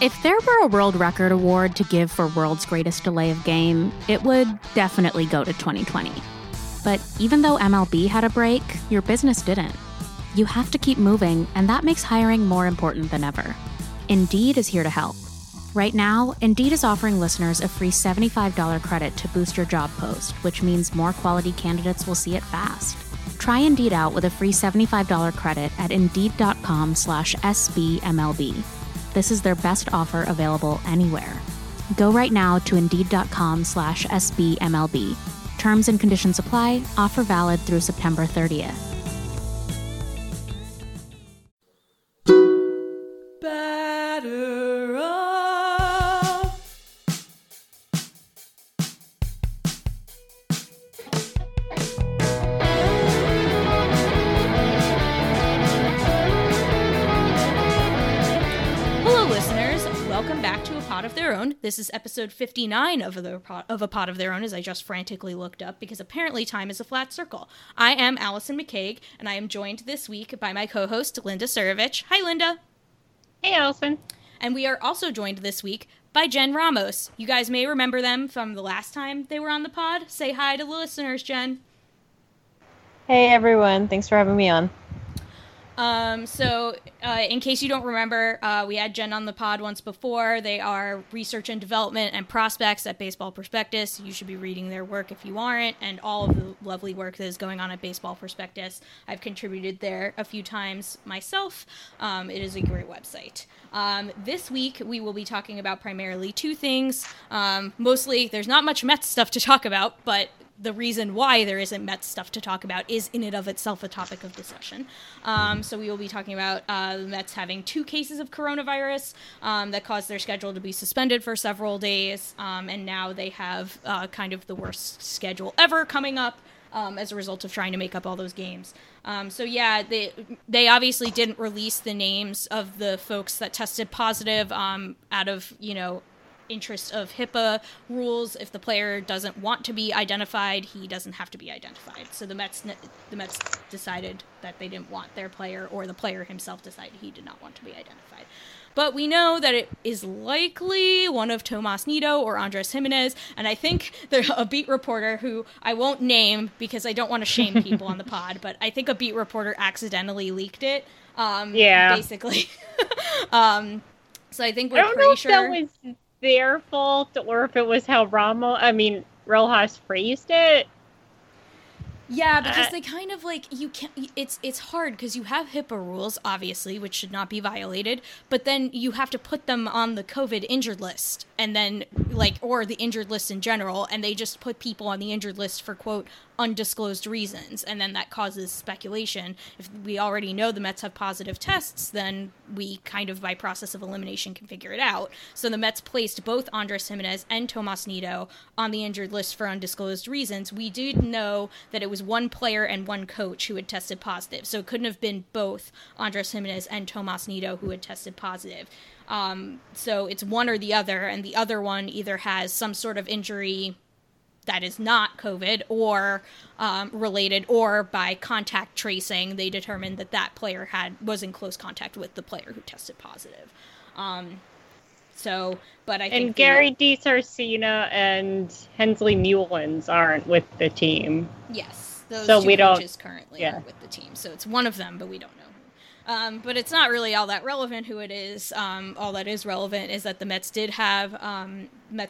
If there were a world record award to give for world's greatest delay of game, it would definitely go to 2020. But even though MLB had a break, your business didn't. You have to keep moving, and that makes hiring more important than ever. Indeed is here to help. Right now, Indeed is offering listeners a free $75 credit to boost your job post, which means more quality candidates will see it fast. Try Indeed out with a free $75 credit at Indeed.com/SBMLB. This is their best offer available anywhere. Go right now to Indeed.com/SBMLB. Terms and conditions apply. Offer valid through September 30th. Batter up. Hello, listeners. Welcome back to A Pod of Their Own. This is episode 59 of A Pod of Their Own, as I just frantically looked up, because apparently time is a flat circle. I am Allison McCaig, and I am joined this week by my co-host, Linda Surovich. Hi, Linda. Hey, Allison. And we are also joined this week by Jen Ramos. You guys may remember them from the last time they were on the pod. Say hi to the listeners, Jen. Hey, everyone. Thanks for having me on. In case you don't remember, we had Jen on the pod once before. They are research and development and prospects at Baseball Prospectus. You should be reading their work if you aren't, and all of the lovely work that is going on at Baseball Prospectus. I've contributed there a few times myself. It is a great website. This week, we will be talking about primarily two things. Mostly, there's not much Mets stuff to talk about, but the reason why there isn't Mets stuff to talk about is in and of itself a topic of discussion. So we will be talking about the Mets having 2 cases of coronavirus that caused their schedule to be suspended for several days, and now they have kind of the worst schedule ever coming up as a result of trying to make up all those games. They obviously didn't release the names of the folks that tested positive out of, interest of HIPAA rules. If the player doesn't want to be identified, he doesn't have to be identified. So the Mets decided that they didn't want their player, or the player himself decided he did not want to be identified. But we know that it is likely one of Tomas Nido or Andres Gimenez, and I think there's a beat reporter who I won't name because I don't want to shame people on the pod, but I think a beat reporter accidentally leaked it. Basically. So I think we're pretty sure. I don't know if that was their fault or if it was how Rojas phrased it. Yeah, because they kind of it's hard because you have HIPAA rules, obviously, which should not be violated, but then you have to put them on the COVID injured list, and then or the injured list in general, and they just put people on the injured list for, quote, undisclosed reasons, and then that causes speculation. If we already know the Mets have positive tests, then we kind of, by process of elimination, can figure it out. So the Mets placed both Andres Gimenez and Tomas Nido on the injured list for undisclosed reasons. We did know that it was one player and one coach who had tested positive, so it couldn't have been both Andres Gimenez and Tomas Nido who had tested positive. So it's one or the other, and the other one either has some sort of injury that is not COVID or related, or by contact tracing, they determined that player was in close contact with the player who tested positive. But I think... And Gary DiSarcina and Hensley Newlands aren't with the team. Yes, those two coaches currently are with the team. So it's one of them, but we don't know. But it's not really all that relevant who it is. All that is relevant is that the Mets did have two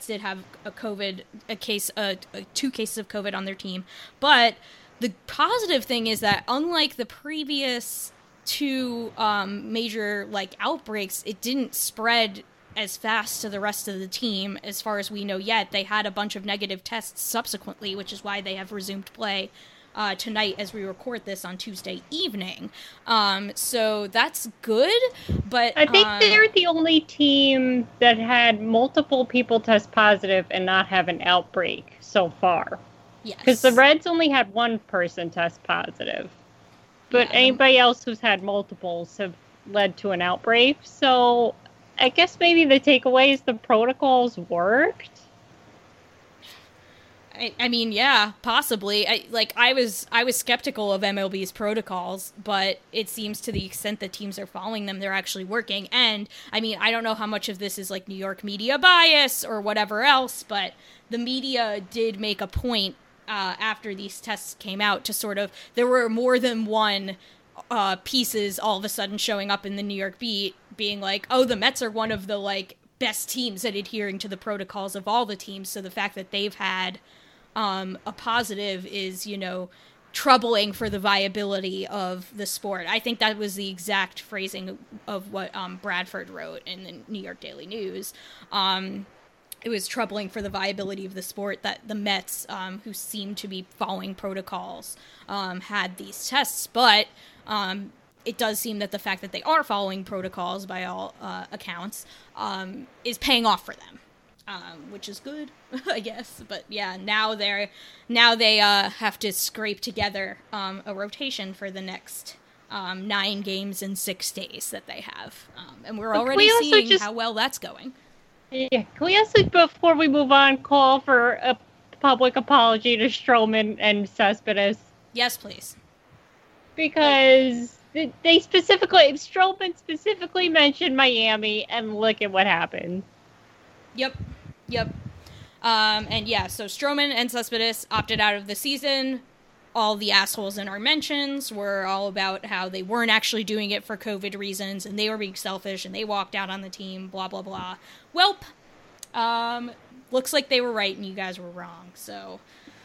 cases of COVID on their team. But the positive thing is that unlike the previous 2 major outbreaks, it didn't spread as fast to the rest of the team as far as we know yet. They had a bunch of negative tests subsequently, which is why they have resumed play tonight as we record this on Tuesday evening. So that's good, but... I think they're the only team that had multiple people test positive and not have an outbreak so far. Yes. Because the Reds only had one person test positive. But anybody else who's had multiples have led to an outbreak. So I guess maybe the takeaway is the protocols worked. I mean, yeah, possibly. I was skeptical of MLB's protocols, but it seems to the extent that teams are following them, they're actually working. And I mean, I don't know how much of this is like New York media bias or whatever else, but the media did make a point after these tests came out to sort of, there were more than one pieces all of a sudden showing up in the New York Beat being like, oh, the Mets are one of the like best teams at adhering to the protocols of all the teams. So the fact that they've had a positive is, you know, troubling for the viability of the sport. I think that was the exact phrasing of what Bradford wrote in the New York Daily News. It was troubling for the viability of the sport that the Mets, who seem to be following protocols, had these tests. But it does seem that the fact that they are following protocols by all accounts is paying off for them. Which is good, I guess. But yeah, now they have to scrape together a rotation for the next 9 games in 6 days that they have, and we're already seeing how well that's going. Yeah, can we also, before we move on, call for a public apology to Stroman and Cespedes? Yes, please. Because Stroman specifically mentioned Miami, and look at what happened. Yep. And yeah, so Stroman and Cespedes opted out of the season. All the assholes in our mentions were all about how they weren't actually doing it for COVID reasons, and they were being selfish, and they walked out on the team, blah, blah, blah. Welp, looks like they were right, and you guys were wrong. So,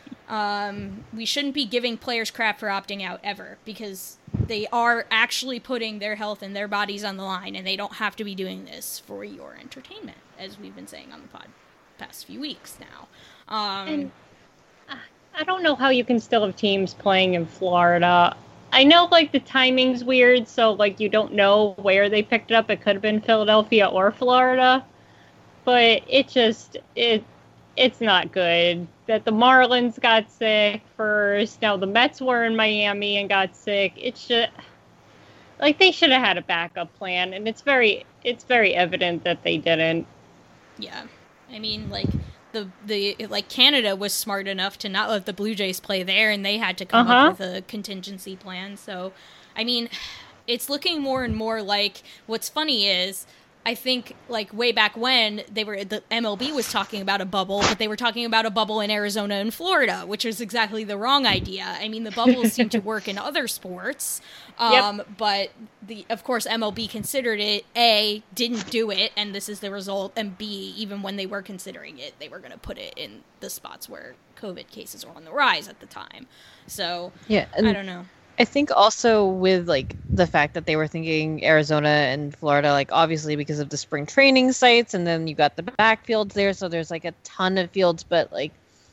we shouldn't be giving players crap for opting out ever, because they are actually putting their health and their bodies on the line, and they don't have to be doing this for your entertainment, as we've been saying on the pod past few weeks now. And I don't know how you can still have teams playing in Florida. I know, like, the timing's weird, so, like, you don't know where they picked it up. It could have been Philadelphia or Florida. But it's not good that the Marlins got sick first. Now the Mets were in Miami and got sick. It's just, like, they should have had a backup plan, and it's very evident that they didn't. Yeah. I mean, like, Canada was smart enough to not let the Blue Jays play there, and they had to come up with a contingency plan. So, I mean, it's looking more and more like, what's funny is, I think, like, way back when the MLB was talking about a bubble, but they were talking about a bubble in Arizona and Florida, which is exactly the wrong idea. I mean, the bubbles seem to work in other sports, but of course MLB considered it, A, didn't do it, and this is the result, and B, even when they were considering it, they were going to put it in the spots where COVID cases were on the rise at the time. So, yeah, I don't know. I think also with, like, the fact that they were thinking Arizona and Florida, like, obviously because of the spring training sites, and then you got the backfields there, so there's, like, a ton of fields, but, like,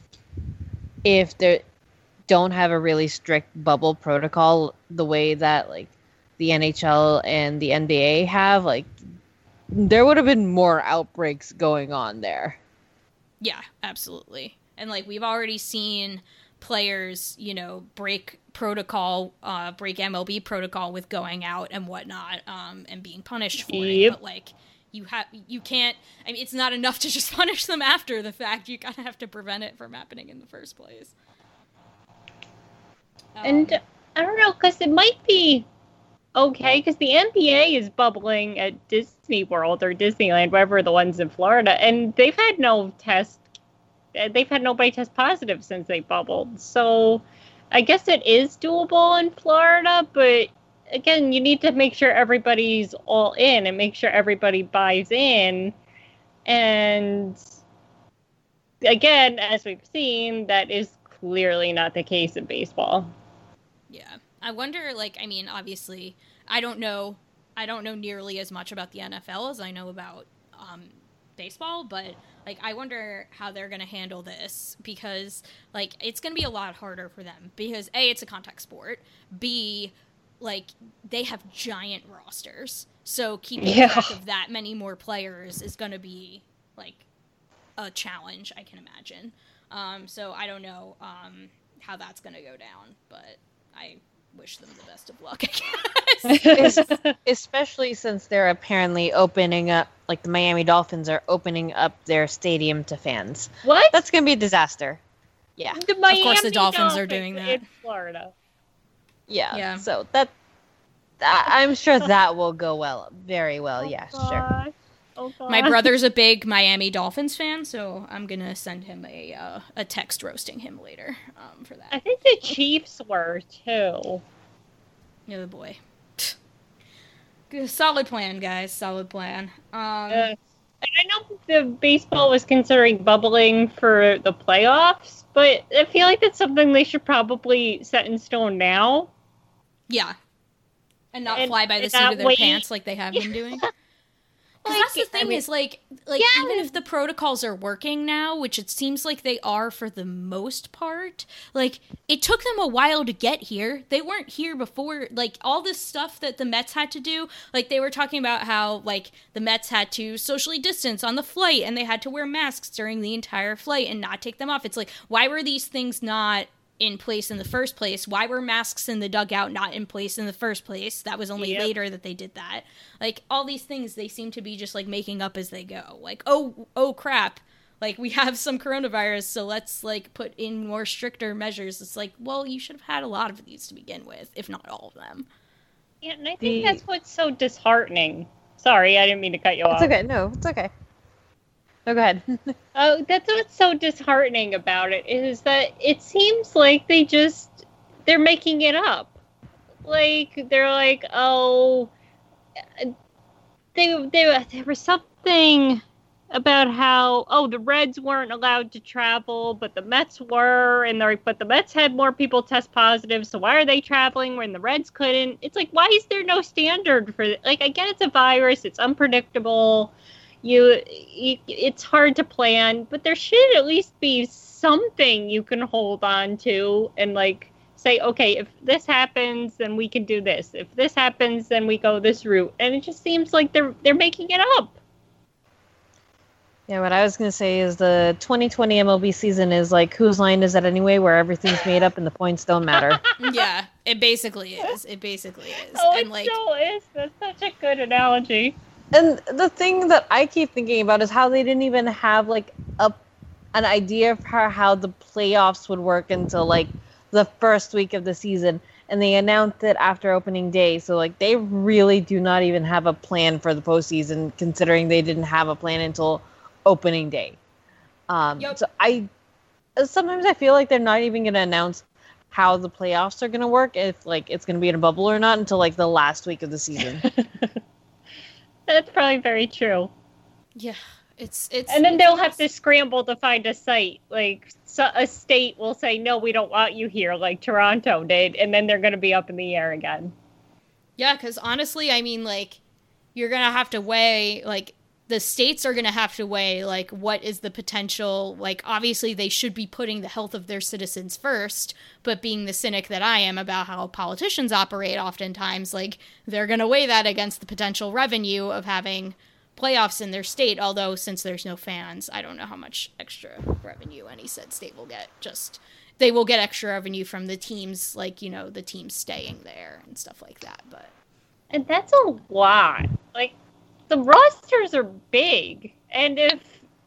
if they don't have a really strict bubble protocol the way that, like, the NHL and the NBA have, like, there would have been more outbreaks going on there. Yeah, absolutely. And, like, we've already seen players, you know, break MLB protocol with going out and whatnot, and being punished for it. But, like, you can't, I mean, it's not enough to just punish them after the fact. You gotta have to prevent it from happening in the first place. And I don't know, because it might be okay, because the NBA is bubbling at Disney World or Disneyland, whatever the ones in Florida, and they've had nobody test positive since they bubbled. So I guess it is doable in Florida, but again, you need to make sure everybody's all in and make sure everybody buys in. And again, as we've seen, that is clearly not the case in baseball. Yeah. I wonder, like, I mean, obviously, I don't know nearly as much about the NFL as I know about baseball, but, like, I wonder how they're going to handle this, because, like, it's going to be a lot harder for them, because A, it's a contact sport, B, like, they have giant rosters, so keeping track of that many more players is going to be, like, a challenge, I can imagine. So I don't know how that's going to go down, but I wish them the best of luck, I guess. Especially since they're apparently opening up, like the Miami Dolphins are opening up their stadium to fans. What? That's going to be a disaster. Yeah. The Miami Of course the Dolphins are doing that. in Florida. Yeah. So I'm sure that will go very well. Yeah, sure. Oh, God. My brother's a big Miami Dolphins fan, so I'm gonna send him a text roasting him later for that. I think the Chiefs were, too. Oh, boy. Good, solid plan, guys. Solid plan. And I know the baseball was considering bubbling for the playoffs, but I feel like that's something they should probably set in stone now. Yeah. And not fly by the seat of their pants like they have been doing. Because that's the thing is, even if the protocols are working now, which it seems like they are for the most part, it took them a while to get here. They weren't here before. All this stuff that the Mets had to do, they were talking about how, the Mets had to socially distance on the flight, and they had to wear masks during the entire flight and not take them off. It's why were these things not in place in the first place? Why were masks in the dugout not in place in the first place? That was only later that they did that. All these things, they seem to be just making up as they go. Oh crap, we have some coronavirus, so let's put in more stricter measures. It's well, you should have had a lot of these to begin with, if not all of them. Yeah, and I think that's what's so disheartening. Sorry, I didn't mean to cut you off. It's okay. No, it's okay. No, go ahead. Oh, that's what's so disheartening about it, is that it seems like they're making it up. They're oh, there was something about how, the Reds weren't allowed to travel, but the Mets were, and but the Mets had more people test positive, so why are they traveling when the Reds couldn't? It's why is there no standard for I get it's a virus, it's unpredictable. It's hard to plan, but there should at least be something you can hold on to and say, okay, if this happens, then we can do this. If this happens, then we go this route. And it just seems like they're making it up. Yeah, what I was going to say is the 2020 MLB season is whose line is that anyway, where everything's made up and the points don't matter. Yeah, it basically is. It basically is. Oh, and it so is. That's such a good analogy. And the thing that I keep thinking about is how they didn't even have an idea of how the playoffs would work until the first week of the season, and they announced it after opening day. So they really do not even have a plan for the postseason, considering they didn't have a plan until opening day. So sometimes I feel like they're not even going to announce how the playoffs are going to work, if it's going to be in a bubble or not, until the last week of the season. That's probably very true. Yeah, it's and then they'll have to scramble to find a site. So a state will say, no, we don't want you here, like Toronto did, and then they're going to be up in the air again. Yeah, because honestly, I mean, you're going to have to weigh, the states are going to have to weigh, what is the potential, obviously they should be putting the health of their citizens first, but being the cynic that I am about how politicians operate oftentimes, they're going to weigh that against the potential revenue of having playoffs in their state, although since there's no fans, I don't know how much extra revenue any said state will get. Just, they will get extra revenue from the teams, the teams staying there and stuff like that, but. And that's a lot. The rosters are big, and if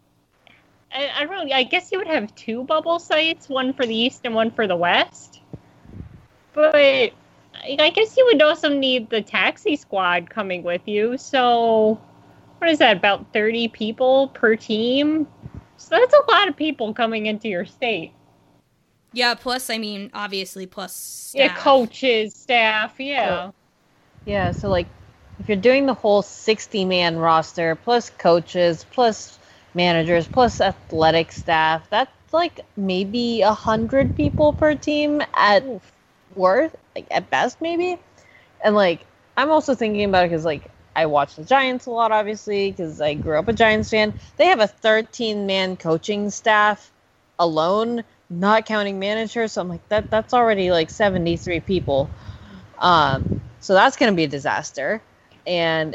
I don't know, I guess you would have two bubble sites, one for the East and one for the West. But I guess you would also need the taxi squad coming with you. So what is that, about 30 people per team? So that's a lot of people coming into your state. Yeah, plus, I mean, obviously, plus staff. Yeah, coaches, staff, yeah. Yeah, so if you're doing the whole 60-man roster, plus coaches, plus managers, plus athletic staff, that's maybe 100 people per team at worst, at best maybe. And I'm also thinking about it because I watch the Giants a lot, obviously, because I grew up a Giants fan. They have a 13-man coaching staff alone, not counting managers. So I'm that's already 73 people. So that's going to be a disaster. And,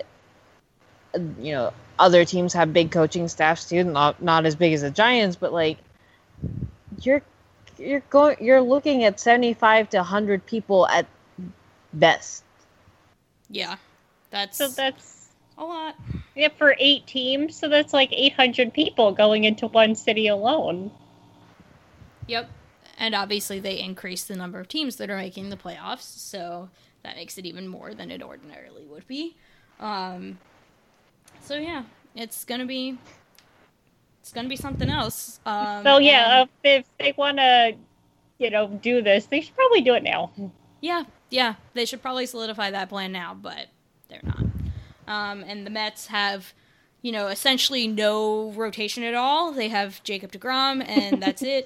other teams have big coaching staffs too, not as big as the Giants, but you're looking at 75 to 100 people at best. Yeah, that's a lot. Yeah, for 8 teams, so that's 800 people going into one city alone. Yep. And obviously they increased the number of teams that are making the playoffs, so that makes it even more than it ordinarily would be. So yeah, it's gonna be something else. If they want to, do this, they should probably do it now. Yeah, they should probably solidify that plan now, but they're not. And the Mets have, essentially no rotation at all. They have Jacob deGrom, and that's it.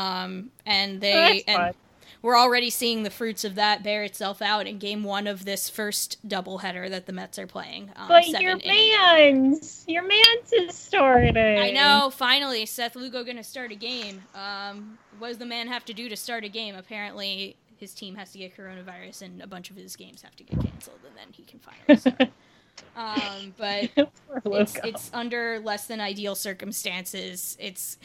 We're already seeing the fruits of that bear itself out in Game 1 of this first doubleheader that the Mets are playing. But your man's is starting. I know, finally, Seth Lugo going to start a game. What does the man have to do to start a game? Apparently, his team has to get coronavirus, and a bunch of his games have to get canceled, and then he can finally start. But it's under less than ideal circumstances.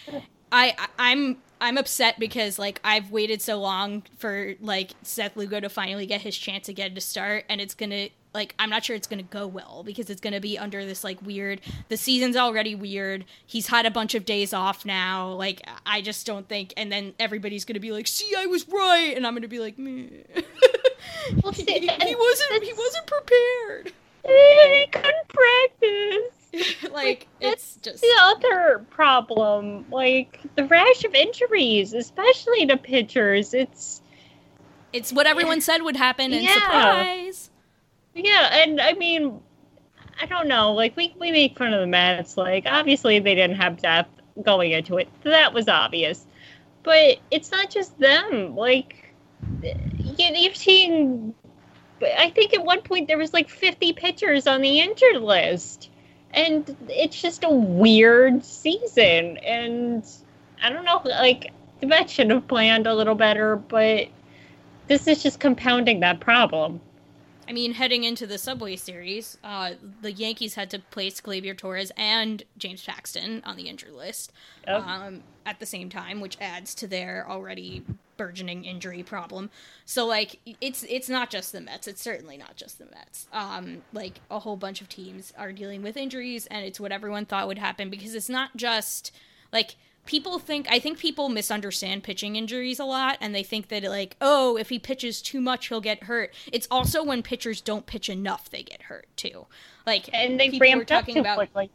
I'm upset because, I've waited so long for, Seth Lugo to finally get his chance again to start, and it's gonna, I'm not sure it's gonna go well, because it's gonna be under this, weird, the season's already weird, he's had a bunch of days off now, I just don't think, and then everybody's gonna be like, see, I was right, and I'm gonna be like, meh. Well, he wasn't prepared. He couldn't practice. It's just the other problem. The rash of injuries, especially to pitchers. It's what everyone said would happen, and surprise. Yeah, and I mean, I don't know. We make fun of the Mets. Obviously they didn't have depth going into it. That was obvious. But it's not just them. You're seeing. I think at one point there was 50 pitchers on the injured list. And it's just a weird season. And I don't know, the Mets should have planned a little better, but this is just compounding that problem. I mean, heading into the Subway Series, the Yankees had to place Gleyber Torres and James Paxton on the injured list at the same time, which adds to their already burgeoning injury problem. So, it's not just the Mets. It's certainly not just the Mets. A whole bunch of teams are dealing with injuries, and it's what everyone thought would happen, because it's not just, I think people misunderstand pitching injuries a lot, and they think that, if he pitches too much, he'll get hurt. It's also when pitchers don't pitch enough, they get hurt, too. And they ramped up too quickly.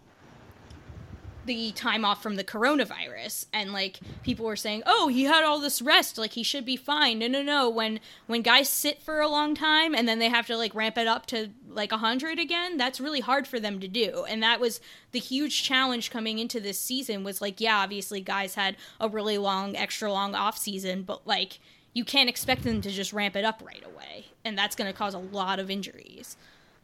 The time off from the coronavirus, and people were saying, oh, he had all this rest, he should be fine. No. When guys sit for a long time and then they have to ramp it up to 100 again, that's really hard for them to do. And that was the huge challenge coming into this season, was obviously guys had a really extra long off season, but you can't expect them to just ramp it up right away, and that's going to cause a lot of injuries.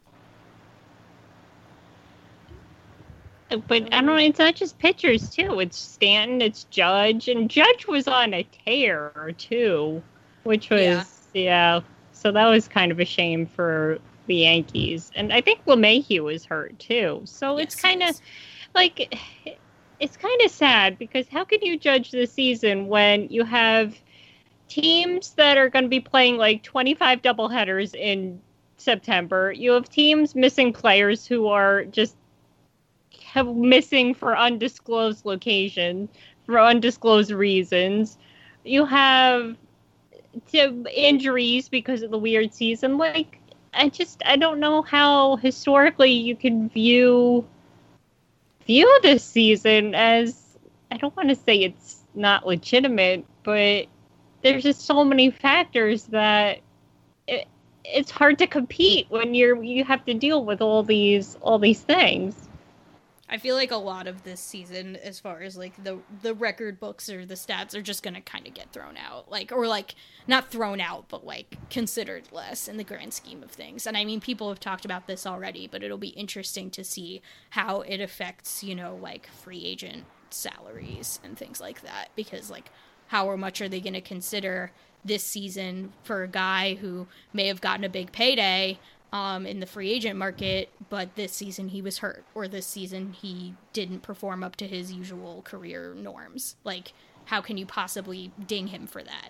But I don't know, it's not just pitchers, too. It's Stanton, it's Judge, and Judge was on a tear, too, which was, so that was kind of a shame for the Yankees. And I think LeMahieu was hurt, too. So it's kind of, it's kind of sad, because how can you judge the season when you have teams that are going to be playing 25 doubleheaders in September? You have teams missing players who are just missing for undisclosed location, for undisclosed reasons. You have injuries because of the weird season. I don't know how historically you can view this season as, I don't want to say it's not legitimate, but there's just so many factors that it's hard to compete when you have to deal with all these things. I feel like a lot of this season, as far as the record books or the stats, are just gonna kind of get thrown out, not thrown out, but considered less in the grand scheme of things. And I mean, people have talked about this already, but it'll be interesting to see how it affects, free agent salaries and things like that, because how much are they gonna consider this season for a guy who may have gotten a big payday in the free agent market, but this season he was hurt, or this season he didn't perform up to his usual career norms. How can you possibly ding him for that?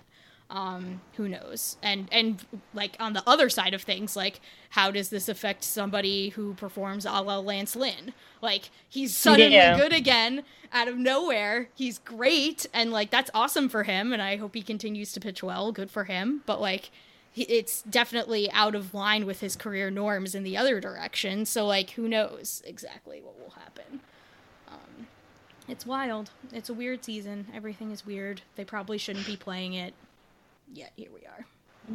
Who knows? And like on the other side of things, like how does this affect somebody who performs a la Lance Lynn? Like he's suddenly good again out of nowhere. He's great, and like that's awesome for him, and I hope he continues to pitch well. Good for him, but like it's definitely out of line with his career norms in the other direction. So like who knows exactly what will happen. It's wild. It's a weird season. Everything is weird. They probably shouldn't be playing it. Yet here we are.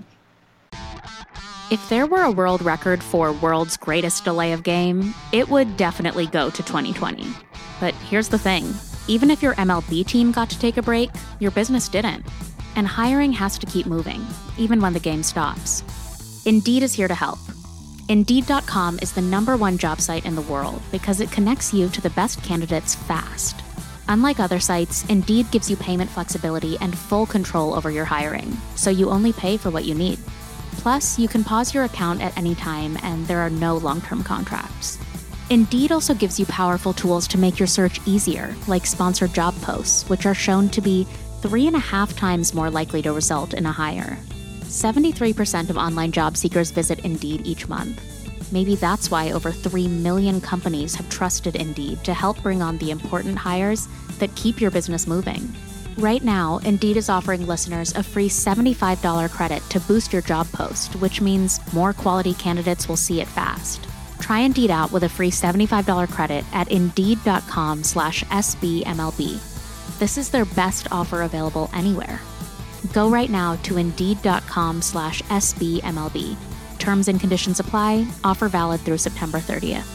If there were a world record for world's greatest delay of game, it would definitely go to 2020. But here's the thing. Even if your MLB team got to take a break, your business didn't. And hiring has to keep moving, even when the game stops. Indeed is here to help. Indeed.com is the #1 job site in the world because it connects you to the best candidates fast. Unlike other sites, Indeed gives you payment flexibility and full control over your hiring, so you only pay for what you need. Plus, you can pause your account at any time, and there are no long-term contracts. Indeed also gives you powerful tools to make your search easier, like sponsored job posts, which are shown to be 3.5 times more likely to result in a hire. 73% of online job seekers visit Indeed each month. Maybe that's why over 3 million companies have trusted Indeed to help bring on the important hires that keep your business moving. Right now, Indeed is offering listeners a free $75 credit to boost your job post, which means more quality candidates will see it fast. Try Indeed out with a free $75 credit at Indeed.com/SBMLB. This is their best offer available anywhere. Go right now to Indeed.com/SBMLB. Terms and conditions apply. Offer valid through September 30th.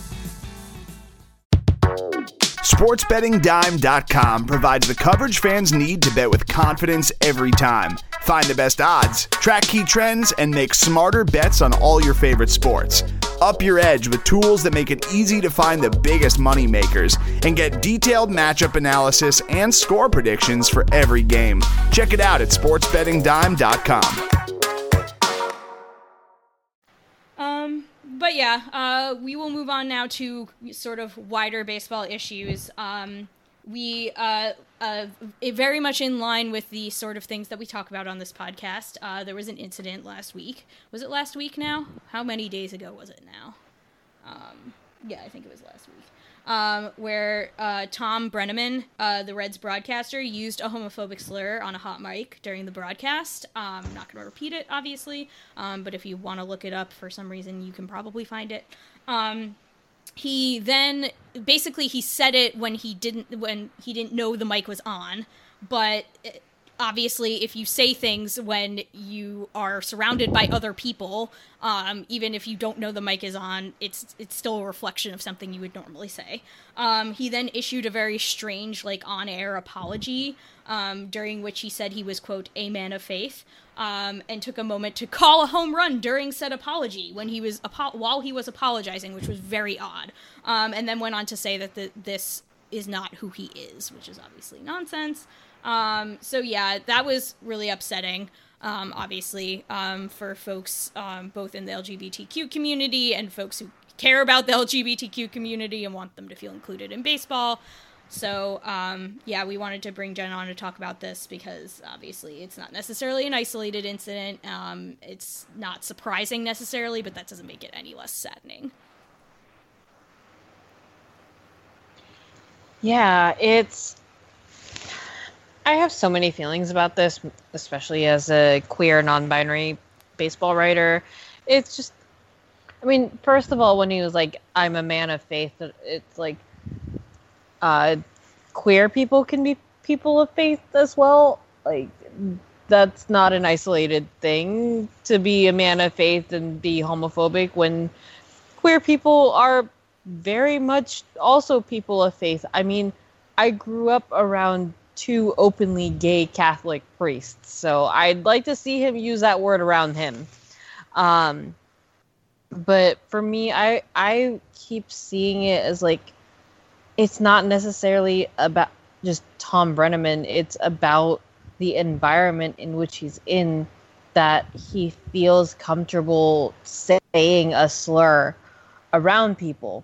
SportsBettingDime.com provides the coverage fans need to bet with confidence every time. Find the best odds, track key trends, and make smarter bets on all your favorite sports. Up your edge with tools that make it easy to find the biggest money makers and get detailed matchup analysis and score predictions for every game. Check it out at SportsBettingDime.com. But yeah, we will move on now to sort of wider baseball issues. We very much in line with the sort of things that we talk about on this podcast. There was an incident last week. Was it last week now? How many days ago was it now? Yeah, I think it was last week. Where Tom Brenneman, the Reds broadcaster, used a homophobic slur on a hot mic during the broadcast. I'm not going to repeat it, obviously, but if you want to look it up for some reason, you can probably find it. He then basically he said it when he didn't know the mic was on, but obviously if you say things when you are surrounded by other people, even if you don't know the mic is on, it's still a reflection of something you would normally say. He then issued a very strange, like, on-air apology, during which he said he was, quote, a man of faith, and took a moment to call a home run during said apology when he was while he was apologizing, which was very odd, and then went on to say that this is not who he is, which is obviously nonsense. So yeah, that was really upsetting, obviously, for folks, both in the LGBTQ community and folks who care about the LGBTQ community and want them to feel included in baseball. So, yeah, we wanted to bring Jen on to talk about this because obviously it's not necessarily an isolated incident. It's not surprising necessarily, but that doesn't make it any less saddening. Yeah, I have so many feelings about this, especially as a queer, non-binary baseball writer. It's just, I mean, first of all, when he was like, I'm a man of faith, it's like, queer people can be people of faith as well. Like, that's not an isolated thing to be a man of faith and be homophobic when queer people are very much also people of faith. I mean, I grew up around 2 openly gay Catholic priests, so I'd like to see him use that word around him. But for me, I keep seeing it as like, it's not necessarily about just Tom Brenneman. It's about the environment in which he's in, that he feels comfortable saying a slur around people.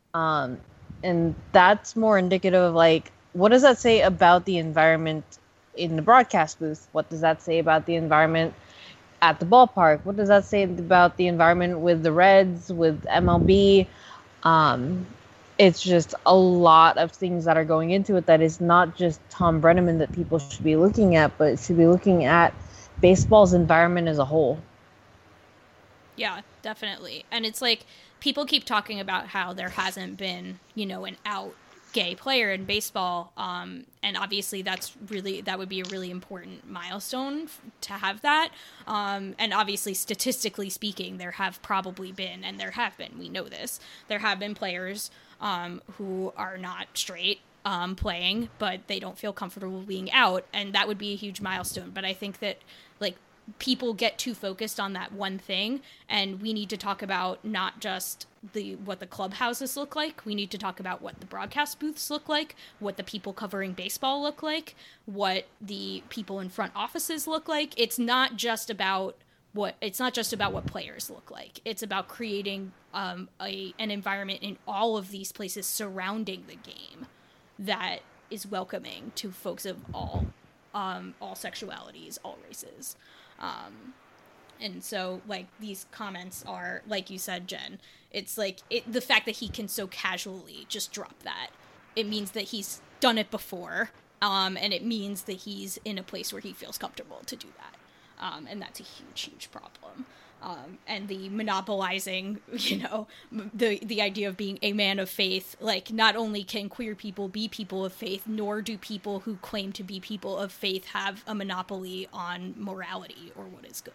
And that's more indicative of, like, what does that say about the environment in the broadcast booth? What does that say about the environment at the ballpark? What does that say about the environment with the Reds, with MLB? It's just a lot of things that are going into it that is not just Tom Brenneman that people should be looking at, but should be looking at baseball's environment as a whole. Yeah, definitely. And it's like people keep talking about how there hasn't been, an out gay player in baseball. And obviously that would be a really important milestone to have that. And obviously, statistically speaking, there have probably been, and there have been, we know this, there have been players who are not straight playing, but they don't feel comfortable being out. And that would be a huge milestone. But I think that, like, people get too focused on that one thing, and we need to talk about not just what the clubhouses look like. We need to talk about what the broadcast booths look like, what the people covering baseball look like, what the people in front offices look like. It's not just about what players look like. It's about creating an environment in all of these places surrounding the game that is welcoming to folks of all sexualities, all races. And so, like, these comments are, like you said, Jen, it's like the fact that he can so casually just drop that, it means that he's done it before, and it means that he's in a place where he feels comfortable to do that. And that's a huge, huge problem. And the monopolizing, the idea of being a man of faith, like, not only can queer people be people of faith, nor do people who claim to be people of faith have a monopoly on morality or what is good.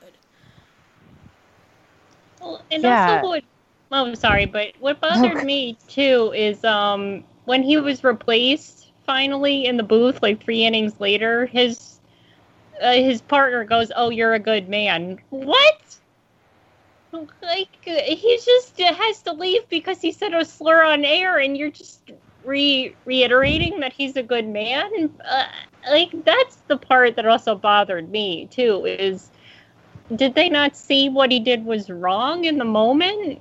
Well, and also what bothered me too is when he was replaced finally in the booth, like 3 innings later, his partner goes, "Oh, you're a good man." What? Like, he just has to leave because he said a slur on air, and you're just reiterating that he's a good man. Like, that's the part that also bothered me too. Is, did they not see what he did was wrong in the moment?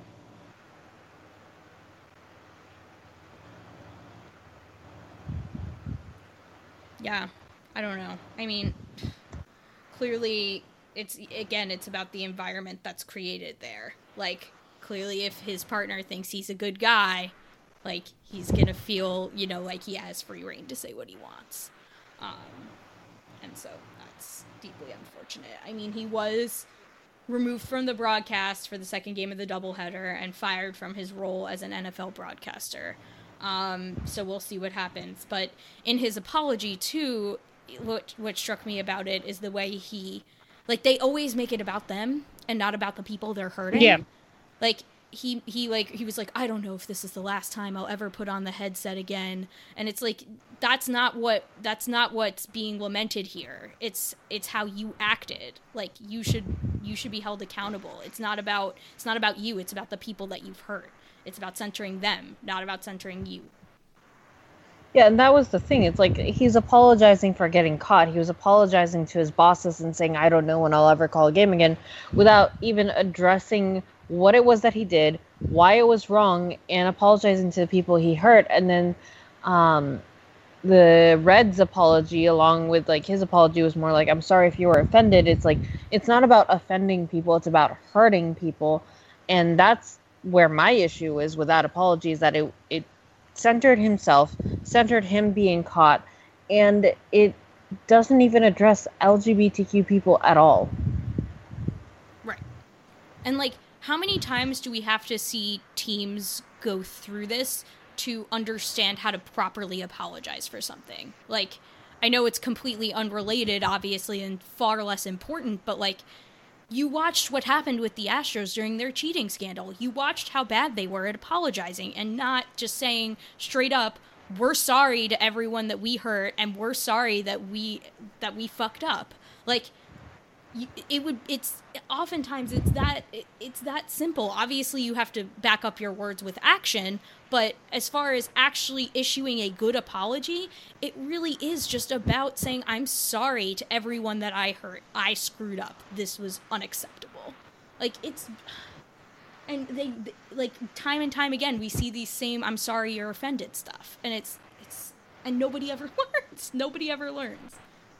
Yeah, I don't know. I mean, clearly, it's about the environment that's created there. Like, clearly, if his partner thinks he's a good guy, like, he's gonna feel, like he has free reign to say what he wants. And so that's deeply unfortunate. I mean, he was removed from the broadcast for the second game of the doubleheader and fired from his role as an NFL broadcaster. So we'll see what happens. But in his apology, too, what struck me about it is the way he, like, they always make it about them and not about the people they're hurting. Yeah. Like, he was like, I don't know if this is the last time I'll ever put on the headset again. And it's like, that's not what's being lamented here. It's how you acted. Like, you should be held accountable. It's not about you. It's about the people that you've hurt. It's about centering them, not about centering you. Yeah, and that was the thing. It's like, he's apologizing for getting caught. He was apologizing to his bosses and saying, I don't know when I'll ever call a game again, without even addressing what it was that he did, why it was wrong, and apologizing to the people he hurt. And then the Reds' apology, along with, like, his apology, was more like, I'm sorry if you were offended. It's like, it's not about offending people, it's about hurting people. And that's where my issue is with that apology, is that it centered himself, centered him being caught, and it doesn't even address LGBTQ people at all. Right. And, like, how many times do we have to see teams go through this to understand how to properly apologize for something? Like, I know it's completely unrelated, obviously, and far less important, but, like, you watched what happened with the Astros during their cheating scandal. You watched how bad they were at apologizing and not just saying straight up, we're sorry to everyone that we hurt, and we're sorry that we fucked up. Like, oftentimes it's that simple. Obviously, you have to back up your words with action, but as far as actually issuing a good apology, it really is just about saying, I'm sorry to everyone that I hurt. I screwed up. This was unacceptable. Like, and they like, time and time again, we see these same, I'm sorry you're offended stuff. And it's and nobody ever learns. Nobody ever learns.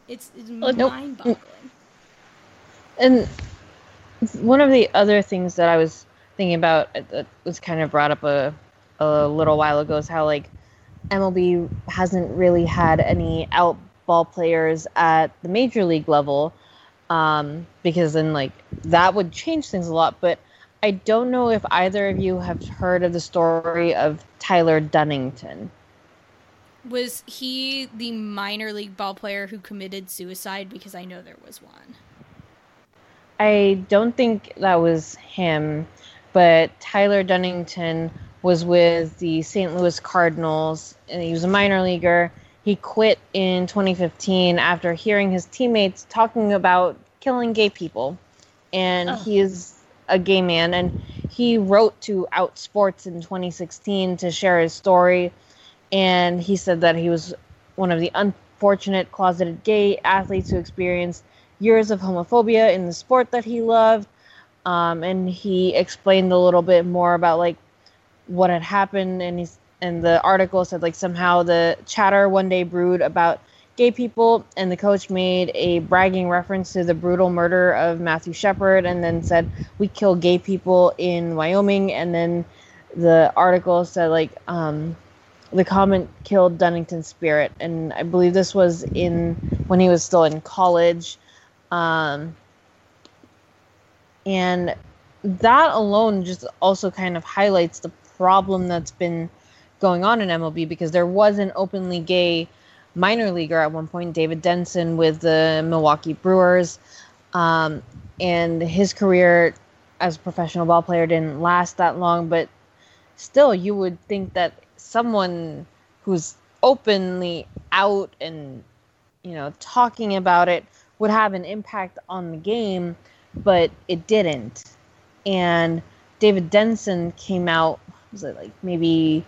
It's Nope. mind-boggling. And one of the other things that I was thinking about that was kind of brought up a little while ago is how like MLB hasn't really had any out ball players at the major league level, because then like that would change things a lot. But I don't know if either of you have heard of the story of Tyler Dunnington. Was he the minor league ball player who committed suicide? Because I know there was one. I don't think that was him, but Tyler Dunnington was with the St. Louis Cardinals, and he was a minor leaguer. He quit in 2015 after hearing his teammates talking about killing gay people. And he is a gay man, and he wrote to Outsports in 2016 to share his story. And he said that he was one of the unfortunate closeted gay athletes who experienced years of homophobia in the sport that he loved. And he explained a little bit more about like what had happened. And the article said like somehow the chatter one day brewed about gay people, and the coach made a bragging reference to the brutal murder of Matthew Shepard, and then said, "We kill gay people in Wyoming." And then the article said like the comment killed Dunnington's spirit, and I believe this was when he was still in college. And that alone just also kind of highlights the problem that's been going on in MLB, because there was an openly gay minor leaguer at one point, David Denson, with the Milwaukee Brewers. And his career as a professional ball player didn't last that long, but still you would think that someone who's openly out and, you know, talking about it would have an impact on the game, but it didn't. And David Denson came out, was it like maybe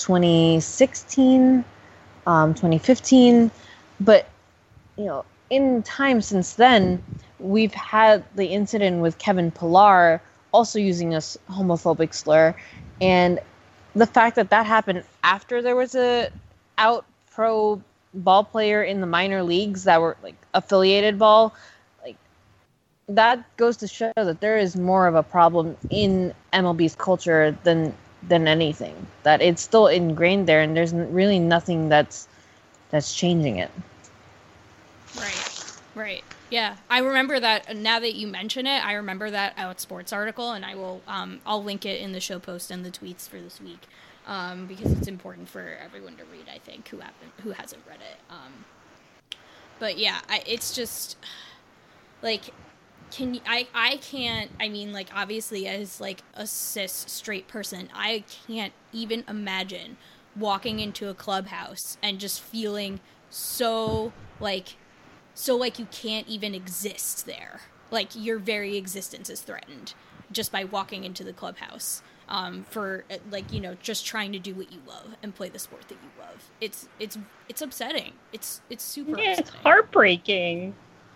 2016, 2015, but, you know, in time since then, we've had the incident with Kevin Pillar also using a homophobic slur, and the fact that that happened after there was a out pro ball player in the minor leagues that were like affiliated ball, like that goes to show that there is more of a problem in MLB's culture than anything, that it's still ingrained there, and there's really nothing that's changing it. Right. Yeah, I remember that. Now that you mention it, I remember that Outsports article, and I will I'll link it in the show post and the tweets for this week, because it's important for everyone to read, I think, who hasn't read it. But yeah, it's just like, I can't, I mean, like, obviously as like a cis straight person, I can't even imagine walking into a clubhouse and just feeling so like you can't even exist there. Like, your very existence is threatened just by walking into the clubhouse, for, like, you know, just trying to do what you love and play the sport that you love. It's upsetting. It's super upsetting. It's heartbreaking.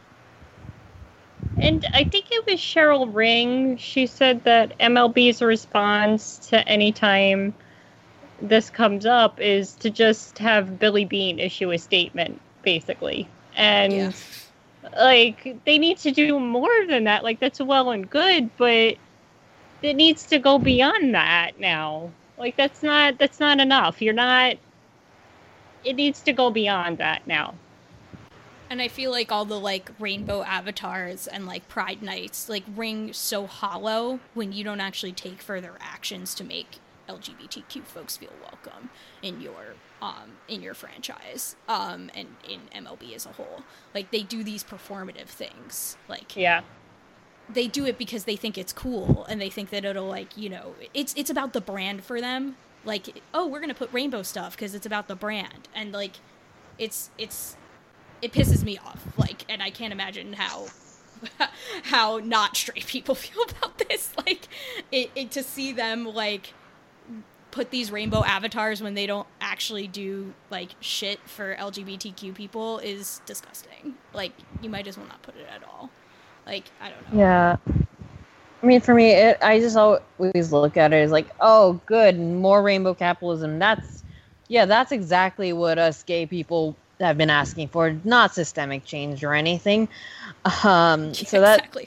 And I think it was Cheryl Ring. She said that MLB's response to any time this comes up is to just have Billy Beane issue a statement, basically. And like, they need to do more than that. Like, that's well and good, but it needs to go beyond that now. Like, that's not enough. It needs to go beyond that now. And I feel like all the, like, rainbow avatars and, like, Pride Nights, like, ring so hollow when you don't actually take further actions to make LGBTQ folks feel welcome in your franchise, and in MLB as a whole. Like, they do these performative things. Like, yeah, they do it because they think it's cool, and they think that it'll, like, you know, it's about the brand for them. Like, oh, we're gonna put rainbow stuff because it's about the brand, and like, it pisses me off. Like, and I can't imagine how not straight people feel about this. Like, it to see them, like, put these rainbow avatars when they don't actually do, like, shit for LGBTQ people is disgusting. Like, you might as well not put it at all. Like, I don't know. Yeah. I mean, for me, I just always look at it as like, oh, good, more rainbow capitalism. That's exactly what us gay people have been asking for, not systemic change or anything. So exactly.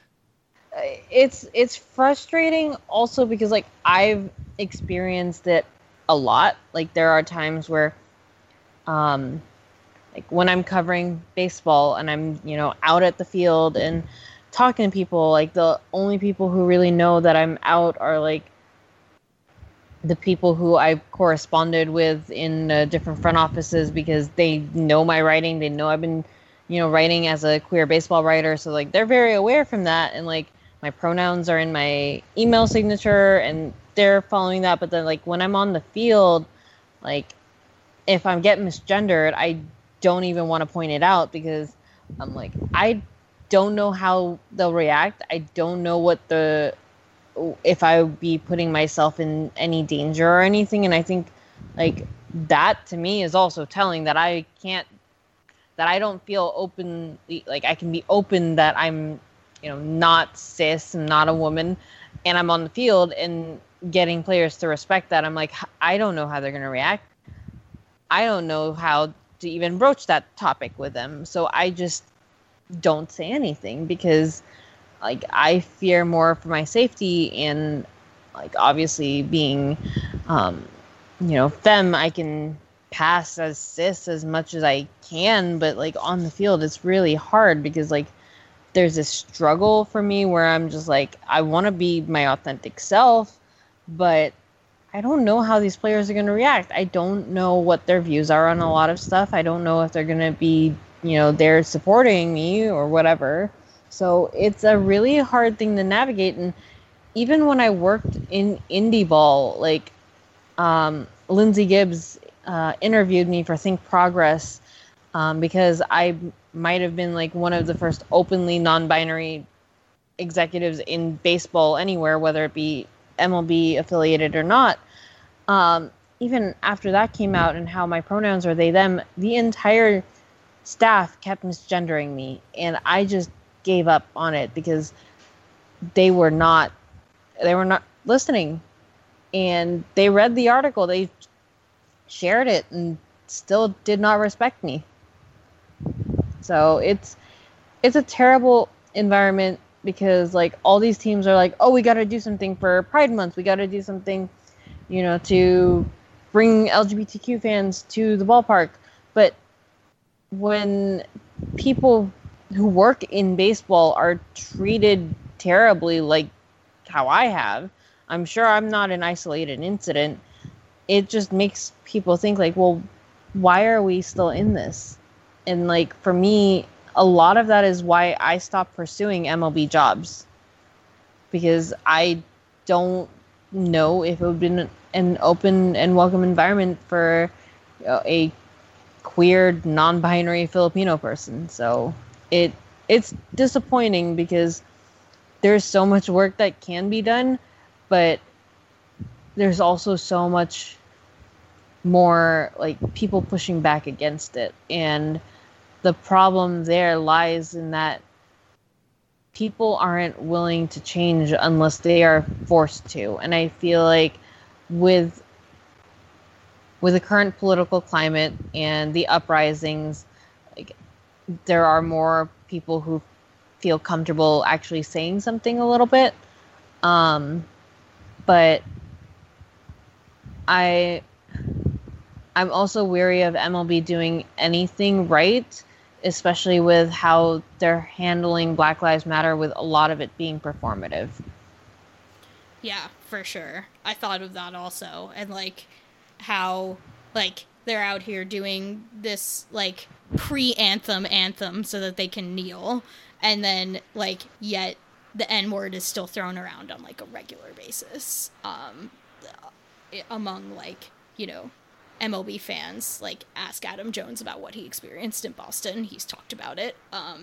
It's frustrating also because like I've experienced it a lot. Like there are times where like when I'm covering baseball and I'm, out at the field and talking to people, like the only people who really know that I'm out are like the people who I've corresponded with in different front offices, because they know my writing. They know I've been, writing as a queer baseball writer. So like they're very aware from that. And like my pronouns are in my email signature and they're following that. But then like when I'm on the field, like if I'm getting misgendered, I don't even want to point it out because I'm like, I don't know how they'll react. I don't know if I would be putting myself in any danger or anything. And I think like that to me is also telling that I don't feel open, like I can be open that I'm, not cis and not a woman, and I'm on the field and getting players to respect that. I'm like, I don't know how they're going to react. I don't know how to even broach that topic with them. So I just don't say anything because like I fear more for my safety. And like obviously being femme, I can pass as cis as much as I can, but like on the field it's really hard because like there's this struggle for me where I'm just like, I want to be my authentic self, but I don't know how these players are going to react. I don't know what their views are on a lot of stuff. I don't know if they're going to be, they're supporting me or whatever. So it's a really hard thing to navigate. And even when I worked in indie ball, like Lindsay Gibbs interviewed me for Think Progress because I might have been like one of the first openly non-binary executives in baseball anywhere, whether it be MLB affiliated or not. Even after that came out and how my pronouns are they, them, the entire staff kept misgendering me. And I just gave up on it because they were not listening. And they read the article, they shared it, and still did not respect me. So it's a terrible environment because like all these teams are like, oh, we got to do something for Pride Month. We got to do something, to bring LGBTQ fans to the ballpark. But when people who work in baseball are treated terribly, like how I have, I'm sure I'm not an isolated incident. It just makes people think like, well, why are we still in this? And like, for me, a lot of that is why I stopped pursuing MLB jobs, because I don't know if it would have been an open and welcome environment for a queer, non-binary Filipino person. So it's disappointing because there's so much work that can be done, but there's also so much more like people pushing back against it. And the problem there lies in that people aren't willing to change unless they are forced to. And I feel like with the current political climate and the uprisings, like there are more people who feel comfortable actually saying something a little bit. But I'm also weary of MLB doing anything right, especially with how they're handling Black Lives Matter, with a lot of it being performative. Yeah, for sure. I thought of that also. And like how like they're out here doing this like pre-anthem so that they can kneel, and then like yet the N-word is still thrown around on like a regular basis among like, MLB fans. Like ask Adam Jones about what he experienced in Boston. He's talked about it.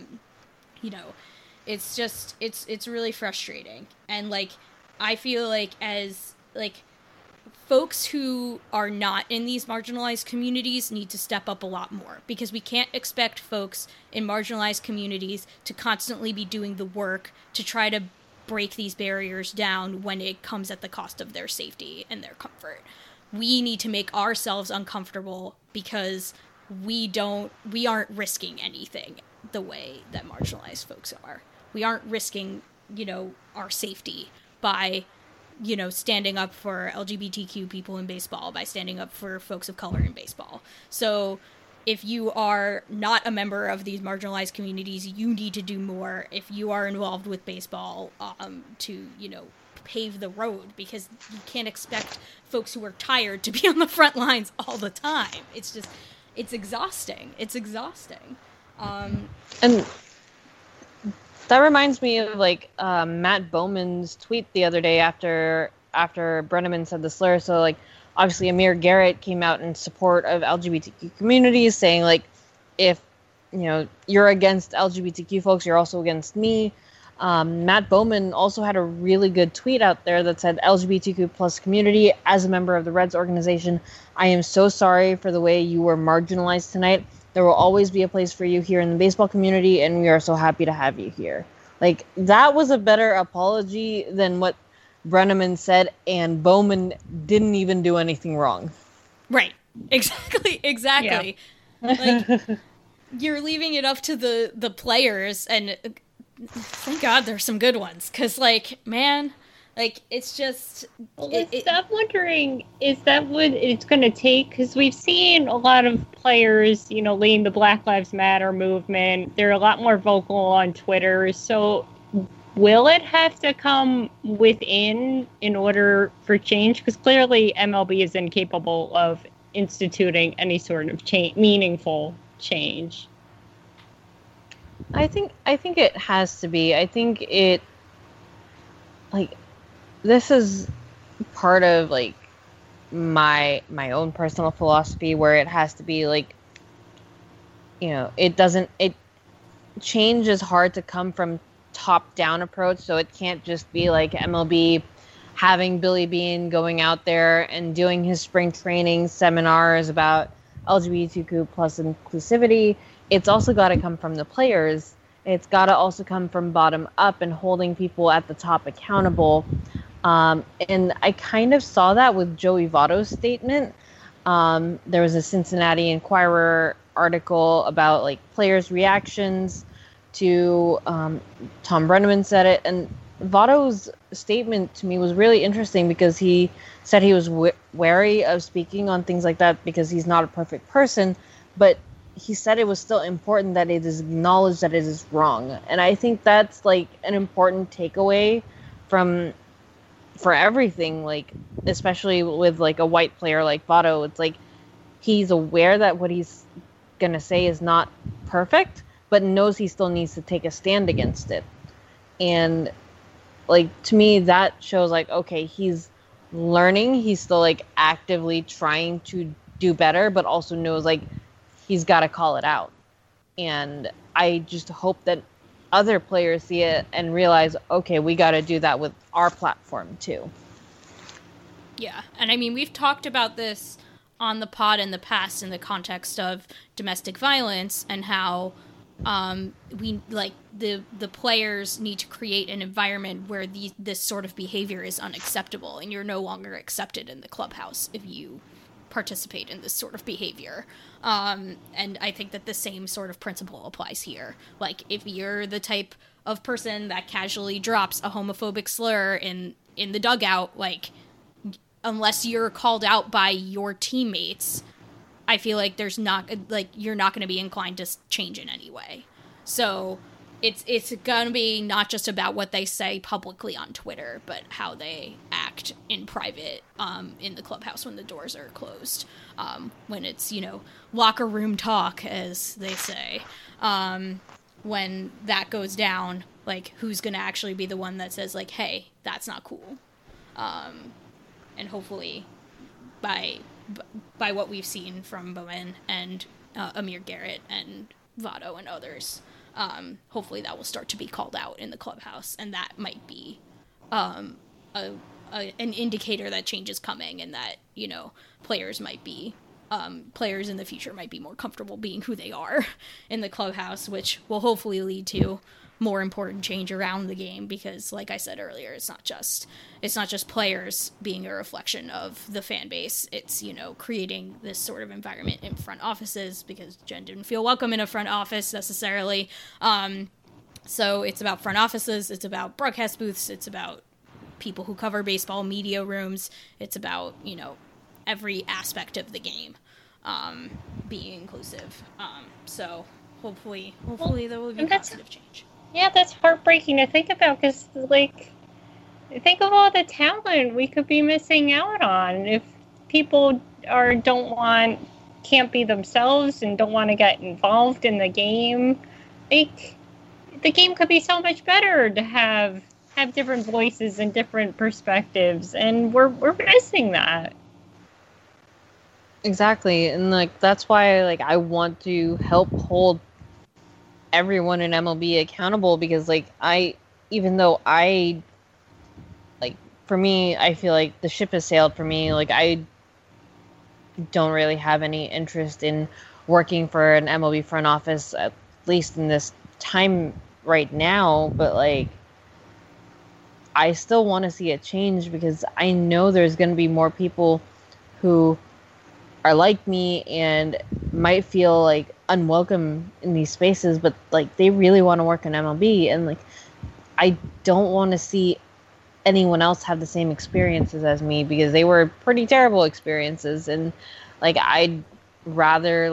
It's just it's really frustrating. And like I feel like as like folks who are not in these marginalized communities need to step up a lot more, because we can't expect folks in marginalized communities to constantly be doing the work to try to break these barriers down when it comes at the cost of their safety and their comfort. We need to make ourselves uncomfortable because we aren't risking anything the way that marginalized folks are. We aren't risking, our safety by, standing up for LGBTQ people in baseball, by standing up for folks of color in baseball. So if you are not a member of these marginalized communities, you need to do more if you are involved with baseball to, pave the road, because you can't expect folks who are tired to be on the front lines all the time. It's exhausting. And that reminds me of Matt Bowman's tweet the other day after Brenneman said the slur. So obviously Amir Garrett came out in support of LGBTQ communities, saying if you're against LGBTQ folks, you're also against me. Matt Bowman also had a really good tweet out there that said, LGBTQ plus community, as a member of the Reds organization, I am so sorry for the way you were marginalized tonight. There will always be a place for you here in the baseball community, and we are so happy to have you here. That was a better apology than what Brenneman said, and Bowman didn't even do anything wrong. Right. Exactly. Yeah. You're leaving it up to the players, and thank God there's some good ones, because it's just... Well, I'm wondering, is that what it's going to take? Because we've seen a lot of players, leading the Black Lives Matter movement. They're a lot more vocal on Twitter. So will it have to come within in order for change? Because clearly MLB is incapable of instituting any sort of meaningful change. I think it has to be. I think it, this is part of my own personal philosophy, where it has to be change is hard to come from top down approach. So it can't just be MLB having Billy Beane going out there and doing his spring training seminars about LGBTQ plus inclusivity. It's also got to come from the players. It's got to also come from bottom up and holding people at the top accountable. And I kind of saw that with Joey Votto's statement. There was a Cincinnati Enquirer article about players' reactions to Tom Brenneman said it. And Votto's statement to me was really interesting, because he said he was wary of speaking on things like that because he's not a perfect person, but he said it was still important that it is acknowledged that it is wrong. And I think that's an important takeaway for everything, especially with a white player like Votto. It's he's aware that what he's gonna say is not perfect, but knows he still needs to take a stand against it. And to me, that shows okay, he's learning, he's still actively trying to do better, but also knows he's got to call it out. And I just hope that other players see it and realize, okay, we got to do that with our platform too. Yeah. And I mean, we've talked about this on the pod in the past in the context of domestic violence, and how we the players need to create an environment where this sort of behavior is unacceptable, and you're no longer accepted in the clubhouse if you participate in this sort of behavior. And I think that the same sort of principle applies here. If you're the type of person that casually drops a homophobic slur in the dugout, unless you're called out by your teammates, I feel there's not you're not going to be inclined to change in any way. So it's going to be not just about what they say publicly on Twitter, but how they act in private, in the clubhouse when the doors are closed, when it's, locker room talk, as they say. When that goes down, who's going to actually be the one that says, hey, that's not cool. And hopefully by what we've seen from Bowman and Amir Garrett and Votto and others, hopefully that will start to be called out in the clubhouse, and that might be an indicator that change is coming, and that players might be players in the future might be more comfortable being who they are in the clubhouse, which will hopefully lead to more important change around the game, because like I said earlier, it's not just players being a reflection of the fan base. It's, you know, creating this sort of environment in front offices, because Jen didn't feel welcome in a front office necessarily. So it's about front offices, it's about broadcast booths, it's about people who cover baseball, media rooms, it's about, you know, every aspect of the game being inclusive. So hopefully there will be positive change. Yeah, that's heartbreaking to think about, because, like, think of all the talent we could be missing out on if people can't be themselves and don't want to get involved in the game. Like, the game could be so much better to have different voices and different perspectives, and we're missing that. Exactly, and like that's why like I want to help hold everyone in MLB accountable, because like even though for me, I feel like the ship has sailed for me. Like I don't really have any interest in working for an MLB front office, at least in this time right now, but like I still want to see it change, because I know there's going to be more people who are like me and might feel like unwelcome in these spaces, but like they really want to work in MLB, and like I don't want to see anyone else have the same experiences as me, because they were pretty terrible experiences, and like I'd rather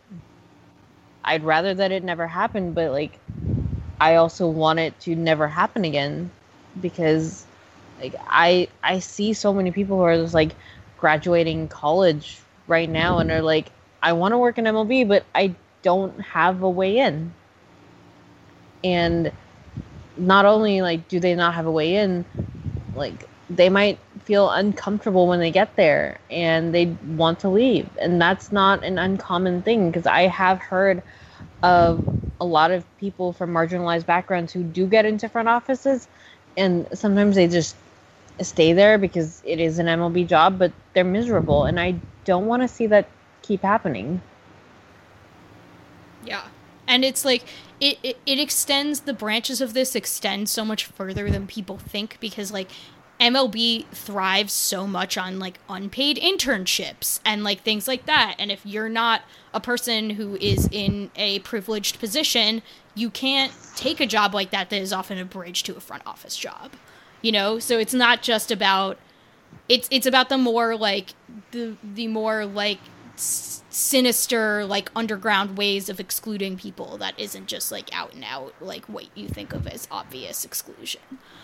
that it never happened, but like I also want it to never happen again, because like I see so many people who are just like graduating college right now and are like, I want to work in MLB, but I don't have a way in. And not only like do they not have a way in, like they might feel uncomfortable when they get there and they want to leave. And that's not an uncommon thing, because I have heard of a lot of people from marginalized backgrounds who do get into front offices, and sometimes they just stay there because it is an MLB job, but they're miserable, and I don't want to see that keep happening. Yeah. And it's like it extends, the branches of this extend so much further than people think, because like MLB thrives so much on like unpaid internships and like things like that. And if you're not a person who is in a privileged position, you can't take a job like that is often a bridge to a front office job. You know, so it's not just about it's about the more like the more like sinister like underground ways of excluding people that isn't just like out and out like what you think of as obvious exclusion.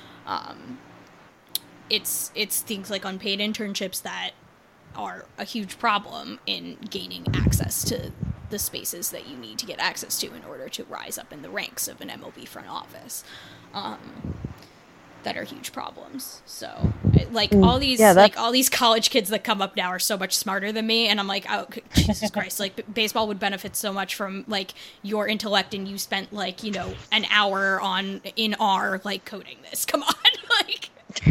It's things like unpaid internships that are a huge problem in gaining access to the spaces that you need to get access to in order to rise up in the ranks of an MLB front office. That are huge problems. So like all these all these college kids that come up now are so much smarter than me, and I'm like, oh Jesus Christ, like baseball would benefit so much from like your intellect, and you spent like, you know, an hour in R like coding this. Come on. Like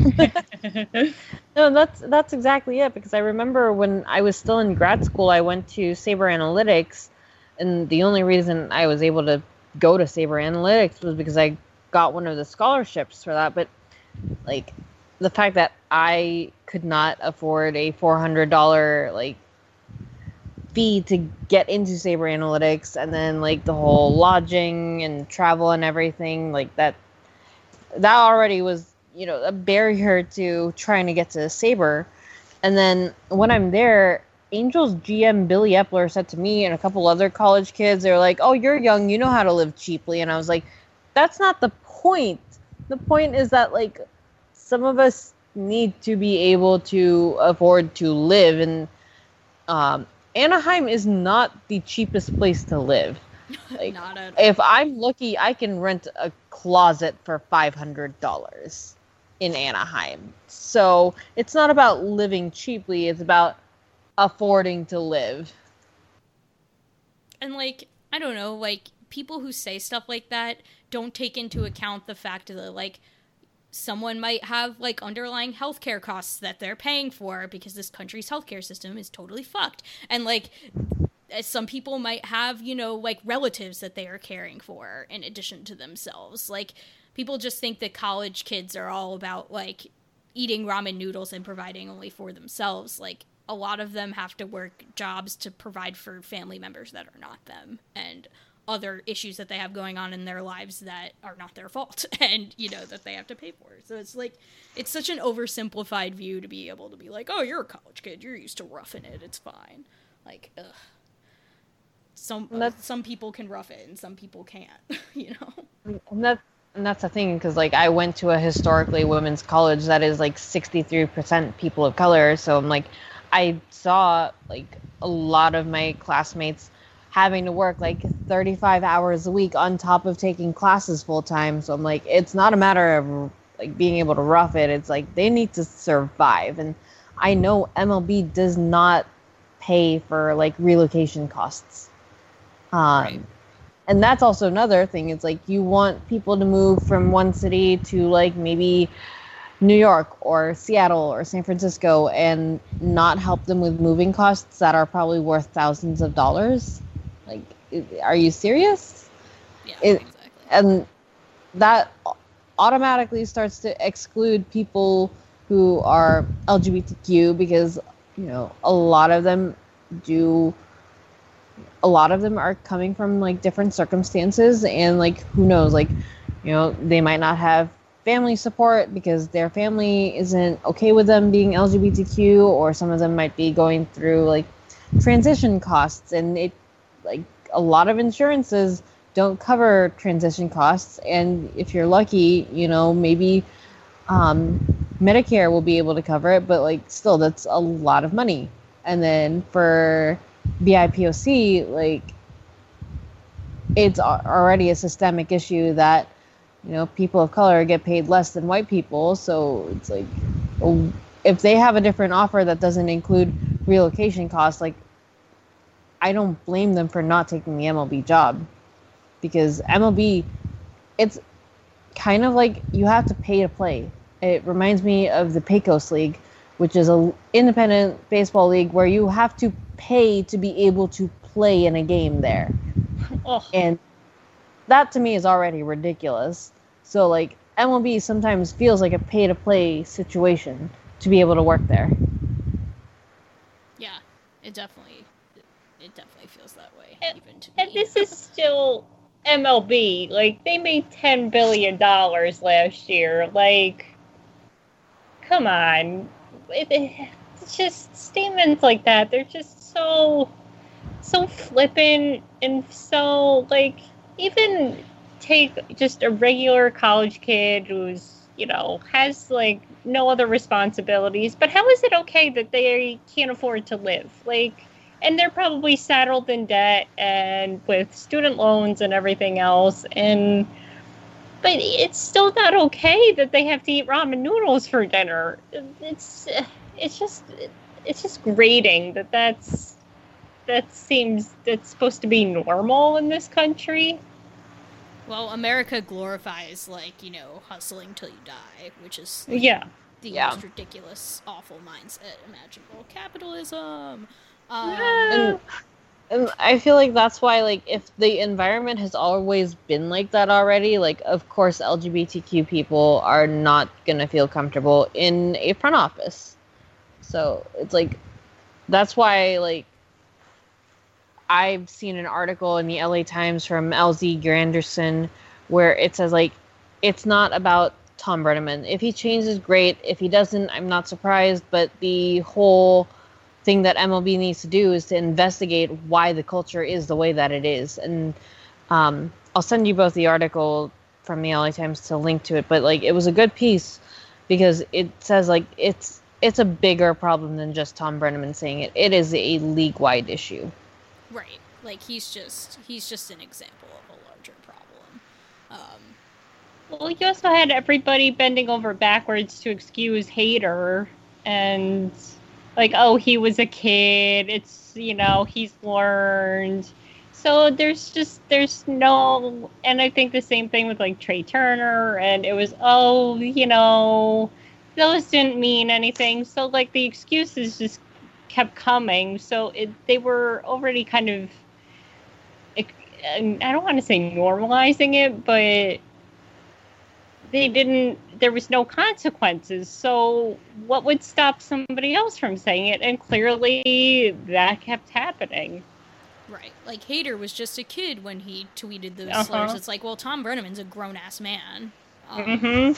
No, that's exactly it, because I remember when I was still in grad school, I went to Saber Analytics, and the only reason I was able to go to Saber Analytics was because I got one of the scholarships for that. But like the fact that I could not afford a $400 like fee to get into Saber Analytics, and then like the whole lodging and travel and everything, like that already was, you know, a barrier to trying to get to Saber. And then when I'm there, Angels GM Billy Epler said to me and a couple other college kids, they were like, oh, you're young, you know how to live cheaply. And I was like, that's not the point. The point is that like some of us need to be able to afford to live, and Anaheim is not the cheapest place to live. Like, not at all. If I'm lucky, I can rent a closet for $500 in Anaheim. So it's not about living cheaply, it's about affording to live. And like, I don't know, like people who say stuff like that don't take into account the fact that like someone might have like underlying healthcare costs that they're paying for because this country's healthcare system is totally fucked. And like some people might have, you know, like relatives that they are caring for in addition to themselves. Like people just think that college kids are all about like eating ramen noodles and providing only for themselves. Like a lot of them have to work jobs to provide for family members that are not them, and other issues that they have going on in their lives that are not their fault and, you know, that they have to pay for. So it's like, it's such an oversimplified view to be able to be like, oh, you're a college kid, you're used to roughing it, it's fine. Like, ugh. Some people can rough it and some people can't, you know? And that's the thing, because like I went to a historically women's college that is like 63% people of color. So I'm like, I saw like a lot of my classmates having to work like 35 hours a week on top of taking classes full time. So I'm like, it's not a matter of like being able to rough it. It's like they need to survive. And I know MLB does not pay for like relocation costs. Right. And that's also another thing. It's like you want people to move from one city to like maybe New York or Seattle or San Francisco and not help them with moving costs that are probably worth thousands of dollars. Like, are you serious? Yeah, exactly. And that automatically starts to exclude people who are LGBTQ because, you know, a lot of them are coming from like different circumstances, and like who knows, like, you know, they might not have family support because their family isn't okay with them being LGBTQ, or some of them might be going through like transition costs, and it like a lot of insurances don't cover transition costs, and if you're lucky, you know, maybe Medicare will be able to cover it, but like still that's a lot of money. And then for BIPOC, like it's already a systemic issue that, you know, people of color get paid less than white people. So it's like, if they have a different offer that doesn't include relocation costs, like I don't blame them for not taking the MLB job, because MLB, it's kind of like you have to pay to play. It reminds me of the Pecos League, which is an independent baseball league where you have to pay to be able to play in a game there. Oh. And that to me is already ridiculous. So like MLB sometimes feels like a pay-to-play situation to be able to work there. Yeah, it definitely feels that way, even to me. And this is still MLB. Like, they made $10 billion last year. Like, come on. It's just statements like that. They're just so flippant and so, like, even take just a regular college kid who's, you know, has, like, no other responsibilities. But how is it okay that they can't afford to live? Like, and they're probably saddled in debt and with student loans and everything else. But it's still not okay that they have to eat ramen noodles for dinner. It's just grating that's supposed to be normal in this country. Well, America glorifies, like, you know, hustling till you die, which is like, the most ridiculous, awful mindset imaginable. Capitalism. And I feel like that's why, like, if the environment has always been like that already, like, of course LGBTQ people are not gonna feel comfortable in a front office. So it's like, that's why, like, I've seen an article in the LA Times from LZ Granderson where it says, like, it's not about Tom Brenneman. If he changes, great. If he doesn't, I'm not surprised. But the whole thing that MLB needs to do is to investigate why the culture is the way that it is. And I'll send you both the article from the LA Times to link to it. But, like, it was a good piece because it says, like, it's a bigger problem than just Tom Brenneman saying it. It is a league-wide issue. Right. Like, he's just an example of a larger problem. Well, you also had everybody bending over backwards to excuse Hader, and like, oh, he was a kid. It's, you know, he's learned. So there's no, and I think the same thing with like Trey Turner, and it was, those didn't mean anything. So like the excuses just kept coming. So they were already kind of, I don't want to say normalizing it, but there was no consequences. So what would stop somebody else from saying it? And clearly that kept happening. Right. Like, Hader was just a kid when he tweeted those slurs. It's like, well, Tom Brenneman's a grown-ass man. And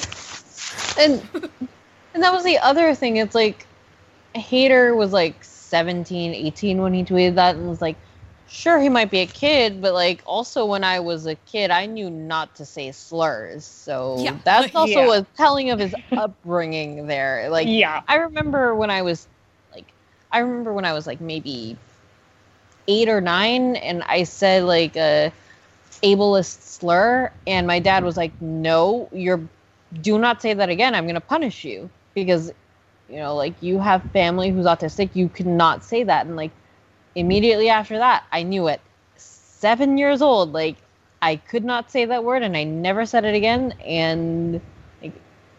that was the other thing. It's like, Hader was like 17, 18 when he tweeted that, and was like, sure, he might be a kid, but like, also when I was a kid, I knew not to say slurs. So that's also a telling of his upbringing there. Like, I remember when I was like maybe 8 or 9, and I said like a ableist slur, and my dad was like, no, do not say that again. I'm going to punish you, because, like, you have family who's autistic. You cannot say that. And like, immediately after that, I knew at 7 years old, like, I could not say that word, and I never said it again. And like,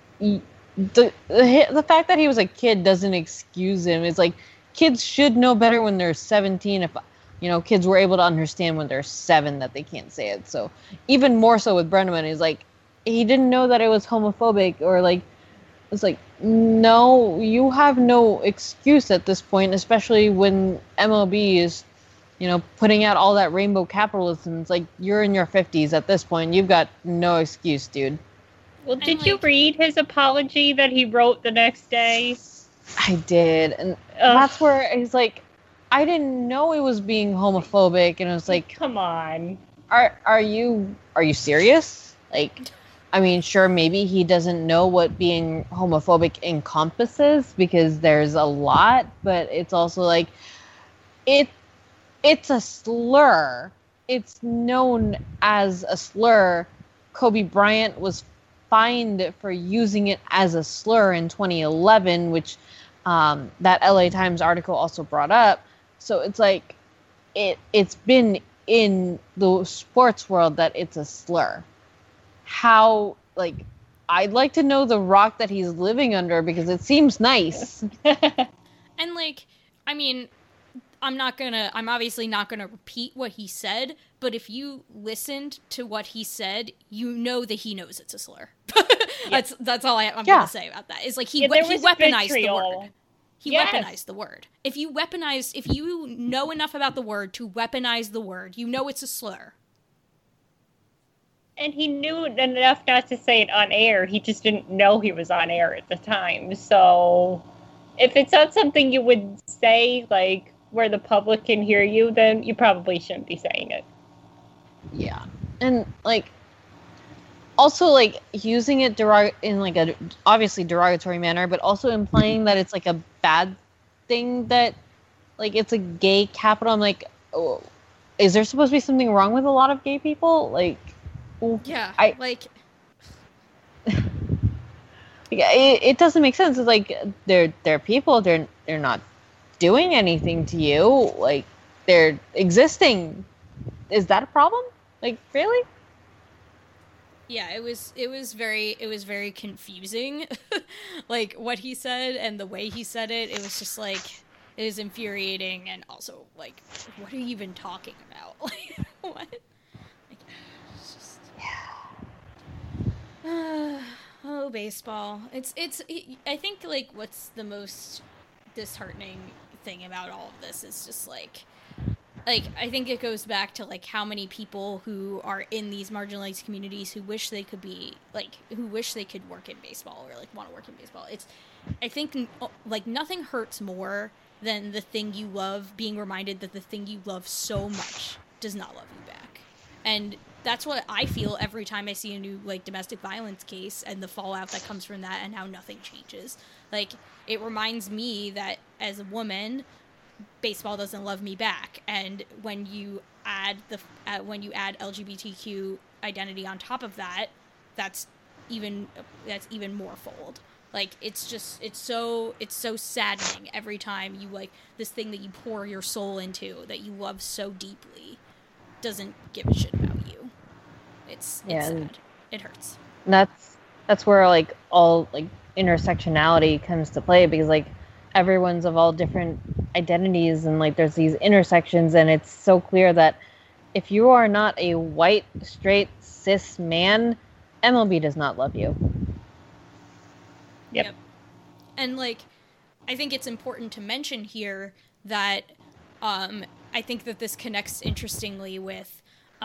the fact that he was a kid doesn't excuse him. It's like, kids should know better when they're 17. If kids were able to understand when they're 7 that they can't say it. So even more so with Brenneman, is like, he didn't know that it was homophobic, or like, it's like, no, you have no excuse at this point, especially when MLB is, putting out all that rainbow capitalism. It's like, you're in your 50s at this point. You've got no excuse, dude. Well, did you read his apology that he wrote the next day? I did. And that's where he's like, I didn't know it was being homophobic. And it was like, come on. Are you serious? Like, I mean, sure, maybe he doesn't know what being homophobic encompasses, because there's a lot, but it's also like, it's a slur. It's known as a slur. Kobe Bryant was fined for using it as a slur in 2011, which that LA Times article also brought up. So it's like, it's been in the sports world that it's a slur. How, like, I'd like to know the rock that he's living under, because it seems nice. And like, I mean, I'm obviously not gonna repeat what he said, but if you listened to what he said, you know that he knows it's a slur. That's all I'm gonna say about that. Is like, he weaponized the word. He weaponized the word. If you know enough about the word to weaponize the word, you know it's a slur. And he knew enough not to say it on air. He just didn't know he was on air at the time. So if it's not something you would say, like, where the public can hear you, then you probably shouldn't be saying it. Yeah. And, like, also, like, using it in, like, a obviously derogatory manner, but also implying that it's, like, a bad thing that, like, it's a gay capital. I'm like, oh, is there supposed to be something wrong with a lot of gay people? Like, yeah, it doesn't make sense. It's like, they're people. They're not doing anything to you. Like, they're existing. Is that a problem? Like, really? Yeah, it was very confusing. Like, what he said and the way he said it, it was just like, it is infuriating, and also like, what are you even talking about? Like, what? Oh, baseball. It's I think, like, what's the most disheartening thing about all of this is just like, I think it goes back to, like, how many people who are in these marginalized communities who wish they could be, like, who wish they could work in baseball, or, like, want to work in baseball. I think, like, nothing hurts more than the thing you love being reminded that the thing you love so much does not love you back. And that's what I feel every time I see a new, like, domestic violence case and the fallout that comes from that and how nothing changes. Like, it reminds me that as a woman, baseball doesn't love me back. And when you add LGBTQ identity on top of that, that's even more fold. Like, it's so saddening every time you, like, this thing that you pour your soul into, that you love so deeply, doesn't give a shit about you. It's Yeah. sad. It hurts. That's where like all like intersectionality comes to play, because like everyone's of all different identities, and like there's these intersections, and it's so clear that if you are not a white, straight, cis man, MLB does not love you. Yep. And like, I think it's important to mention here that I think that this connects interestingly with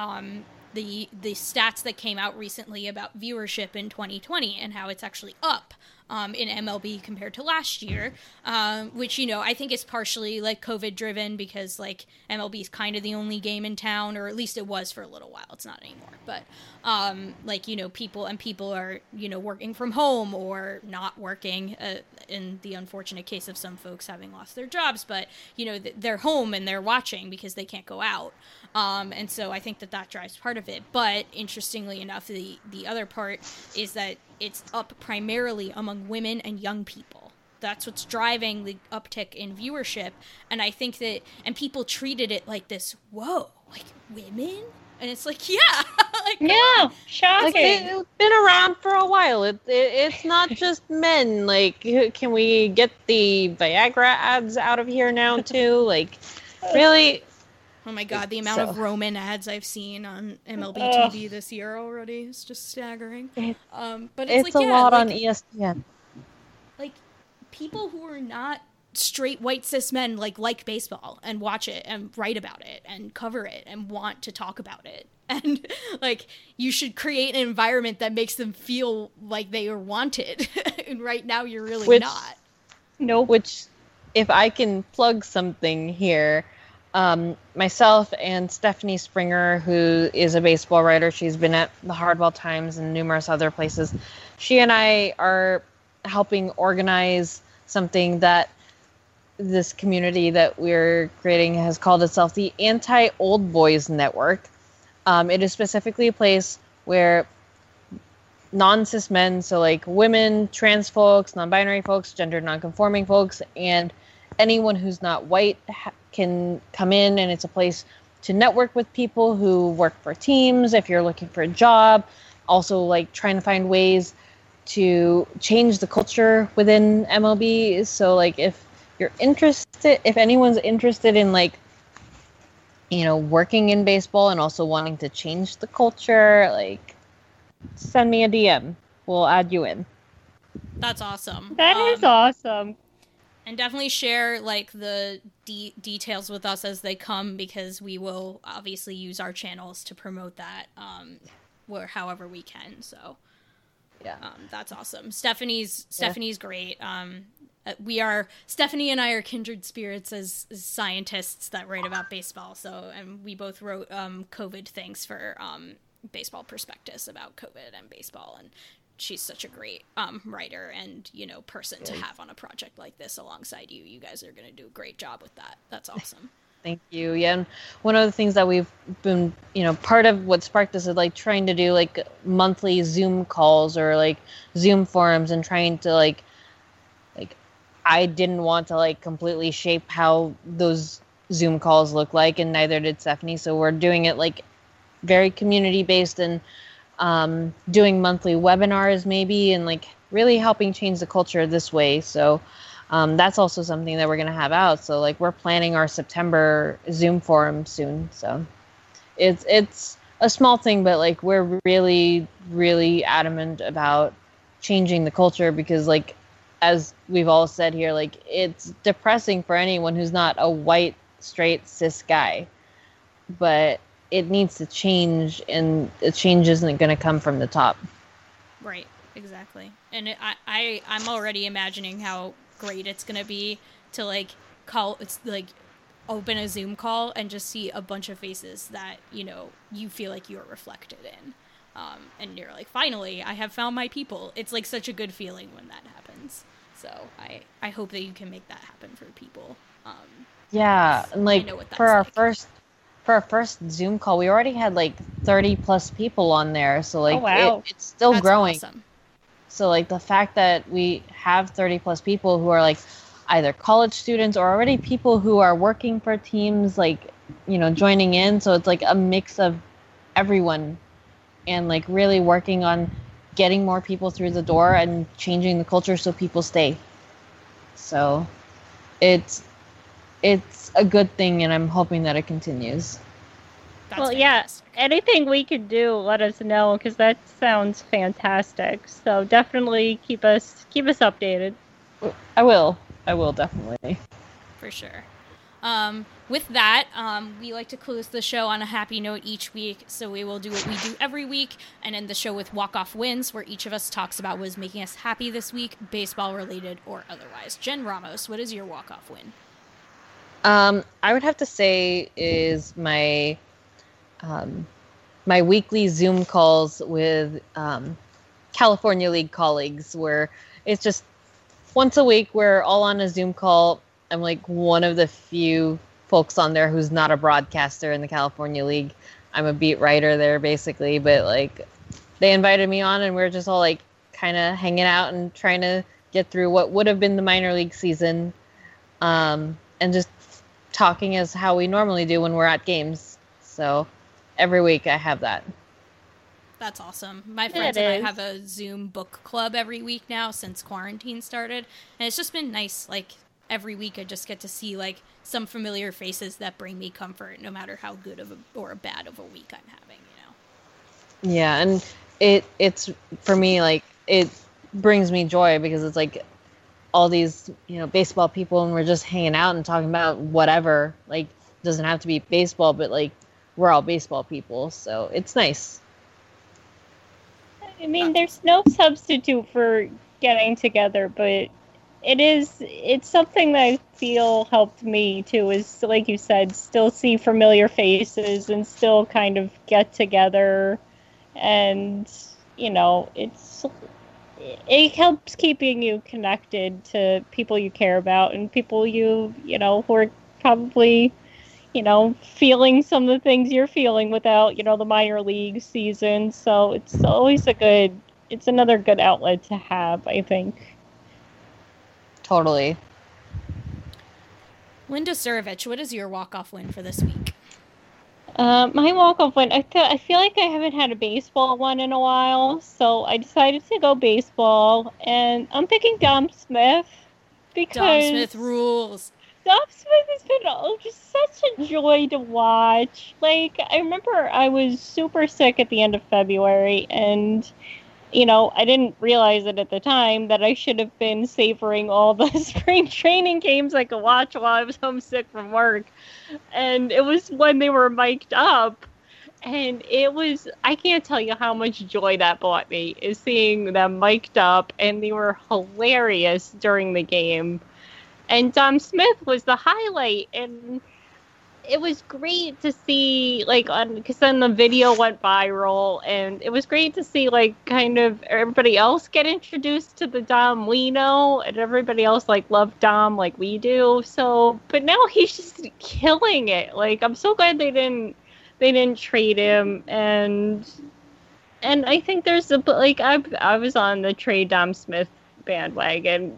the stats that came out recently about viewership in 2020 and how it's actually up in MLB compared to last year, which, you know, I think is partially like COVID driven, because like MLB is kind of the only game in town, or at least it was for a little while. It's not anymore, but like, you know, people are, you know, working from home or not working, in the unfortunate case of some folks having lost their jobs, but, you know, they're home and they're watching because they can't go out. And so I think that drives part of it. But interestingly enough, the other part is that it's up primarily among women and young people. That's what's driving the uptick in viewership. And I think that, and people treated it like this, whoa, like women? And it's like, yeah. Like, Yeah, shocking. Like it's been around for a while. It's not just men. Like, can we get the Viagra ads out of here now too? Like, really? Oh my god, the amount of Roman ads I've seen on MLB TV this year already is just staggering. But it's like, a yeah, lot like, on ESPN. like people who are not straight white cis men like baseball and watch it and write about it and cover it and want to talk about it. And like, you should create an environment that makes them feel like they are wanted. And right now you're really not. Nope. Which, if I can plug something here, myself and Stephanie Springer, who is a baseball writer, she's been at the Hardball Times and numerous other places. She and I are helping organize something that this community that we're creating has called itself the Anti-Old Boys Network. It is specifically a place where non-cis men, so like women, trans folks, non-binary folks, gender non-conforming folks, and anyone who's not white can come in, and it's a place to network with people who work for teams. If you're looking for a job, also like trying to find ways to change the culture within MLB. So like, if you're interested, if anyone's interested in like, you know, working in baseball and also wanting to change the culture, like, send me a DM. We'll add you in. That's awesome. That is awesome. And definitely share like the details with us as they come, because we will obviously use our channels to promote that however we can. So yeah, that's awesome. Stephanie's great. Stephanie and I are kindred spirits as scientists that write about baseball. So, and we both wrote COVID things for Baseball Prospectus about COVID and baseball, and she's such a great writer and, you know, person to have on a project like this alongside you. You guys are going to do a great job with that. That's awesome. Thank you. Yeah, and one of the things that we've been, you know, part of what sparked this is like trying to do like monthly Zoom calls or like Zoom forums, and trying to like I didn't want to like completely shape how those Zoom calls look like, and neither did Stephanie. So we're doing it like very community based, and doing monthly webinars maybe, and like really helping change the culture this way. So that's also something that we're going to have out. So like, we're planning our September Zoom forum soon. So it's a small thing, but like, we're really, really adamant about changing the culture, because like, as we've all said here, like, it's depressing for anyone who's not a white, straight, cis guy. But it needs to change, and the change isn't going to come from the top. Right, exactly. And I'm already imagining how great it's going to be to like open a Zoom call and just see a bunch of faces that, you know, you feel like you're reflected in. And you're like, finally, I have found my people. It's like such a good feeling when that happens. So I hope that you can make that happen for people. Yeah, and like for our first Zoom call, we already had like 30 plus people on there. So like, it's still That's growing. Awesome. So like, the fact that we have 30 plus people who are like either college students or already people who are working for teams, like, joining in. So it's like a mix of everyone and like really working on getting more people through the door and changing the culture so people stay. So it's a good thing, and I'm hoping that it continues. Well, yeah, anything we could do, let us know, because that sounds fantastic. So definitely keep us updated. I will definitely. For sure. With that, we like to close the show on a happy note each week, so we will do what we do every week, and end the show with walk-off wins, where each of us talks about what is making us happy this week, baseball-related or otherwise. Jen Ramos, what is your walk-off win? I would have to say is my weekly Zoom calls with California League colleagues, where it's just once a week we're all on a Zoom call. I'm like one of the few folks on there who's not a broadcaster in the California League. I'm a beat writer there basically, but like they invited me on and we're just all like kind of hanging out and trying to get through what would have been the minor league season, and just talking as how we normally do when we're at games. So every week I have that. That's awesome. My friends and I have a Zoom book club every week now since quarantine started, and it's just been nice. Like every week I just get to see like some familiar faces that bring me comfort, no matter how good of or bad of a week I'm having, Yeah, and it's for me, like it brings me joy because it's like all these, baseball people, and we're just hanging out and talking about whatever. Like, it doesn't have to be baseball, but like we're all baseball people, so it's nice. I mean, there's no substitute for getting together, but it's something that I feel helped me too, is like you said, still see familiar faces and still kind of get together, and it helps keeping you connected to people you care about and people you who are probably feeling some of the things you're feeling without the minor league season. So it's always it's another good outlet to have, I think. Totally. Linda Surovich, what is your walk-off win for this week? My walk-off win, I feel like I haven't had a baseball one in a while, so I decided to go baseball, and I'm picking Dom Smith, because Dom Smith rules. Dom Smith has been just such a joy to watch. Like, I remember I was super sick at the end of February, and I didn't realize it at the time that I should have been savoring all the spring training games I could watch while I was homesick from work. And it was when they were mic'd up. And I can't tell you how much joy that brought me, is seeing them mic'd up, and they were hilarious during the game. And Dom Smith was the highlight, and it was great to see, like, because then the video went viral, and it was great to see, like, kind of everybody else get introduced to the Dom we know, and everybody else, like, love Dom like we do. So, but now he's just killing it. Like, I'm so glad they didn't trade him, and I think there's I was on the trade Dom Smith bandwagon.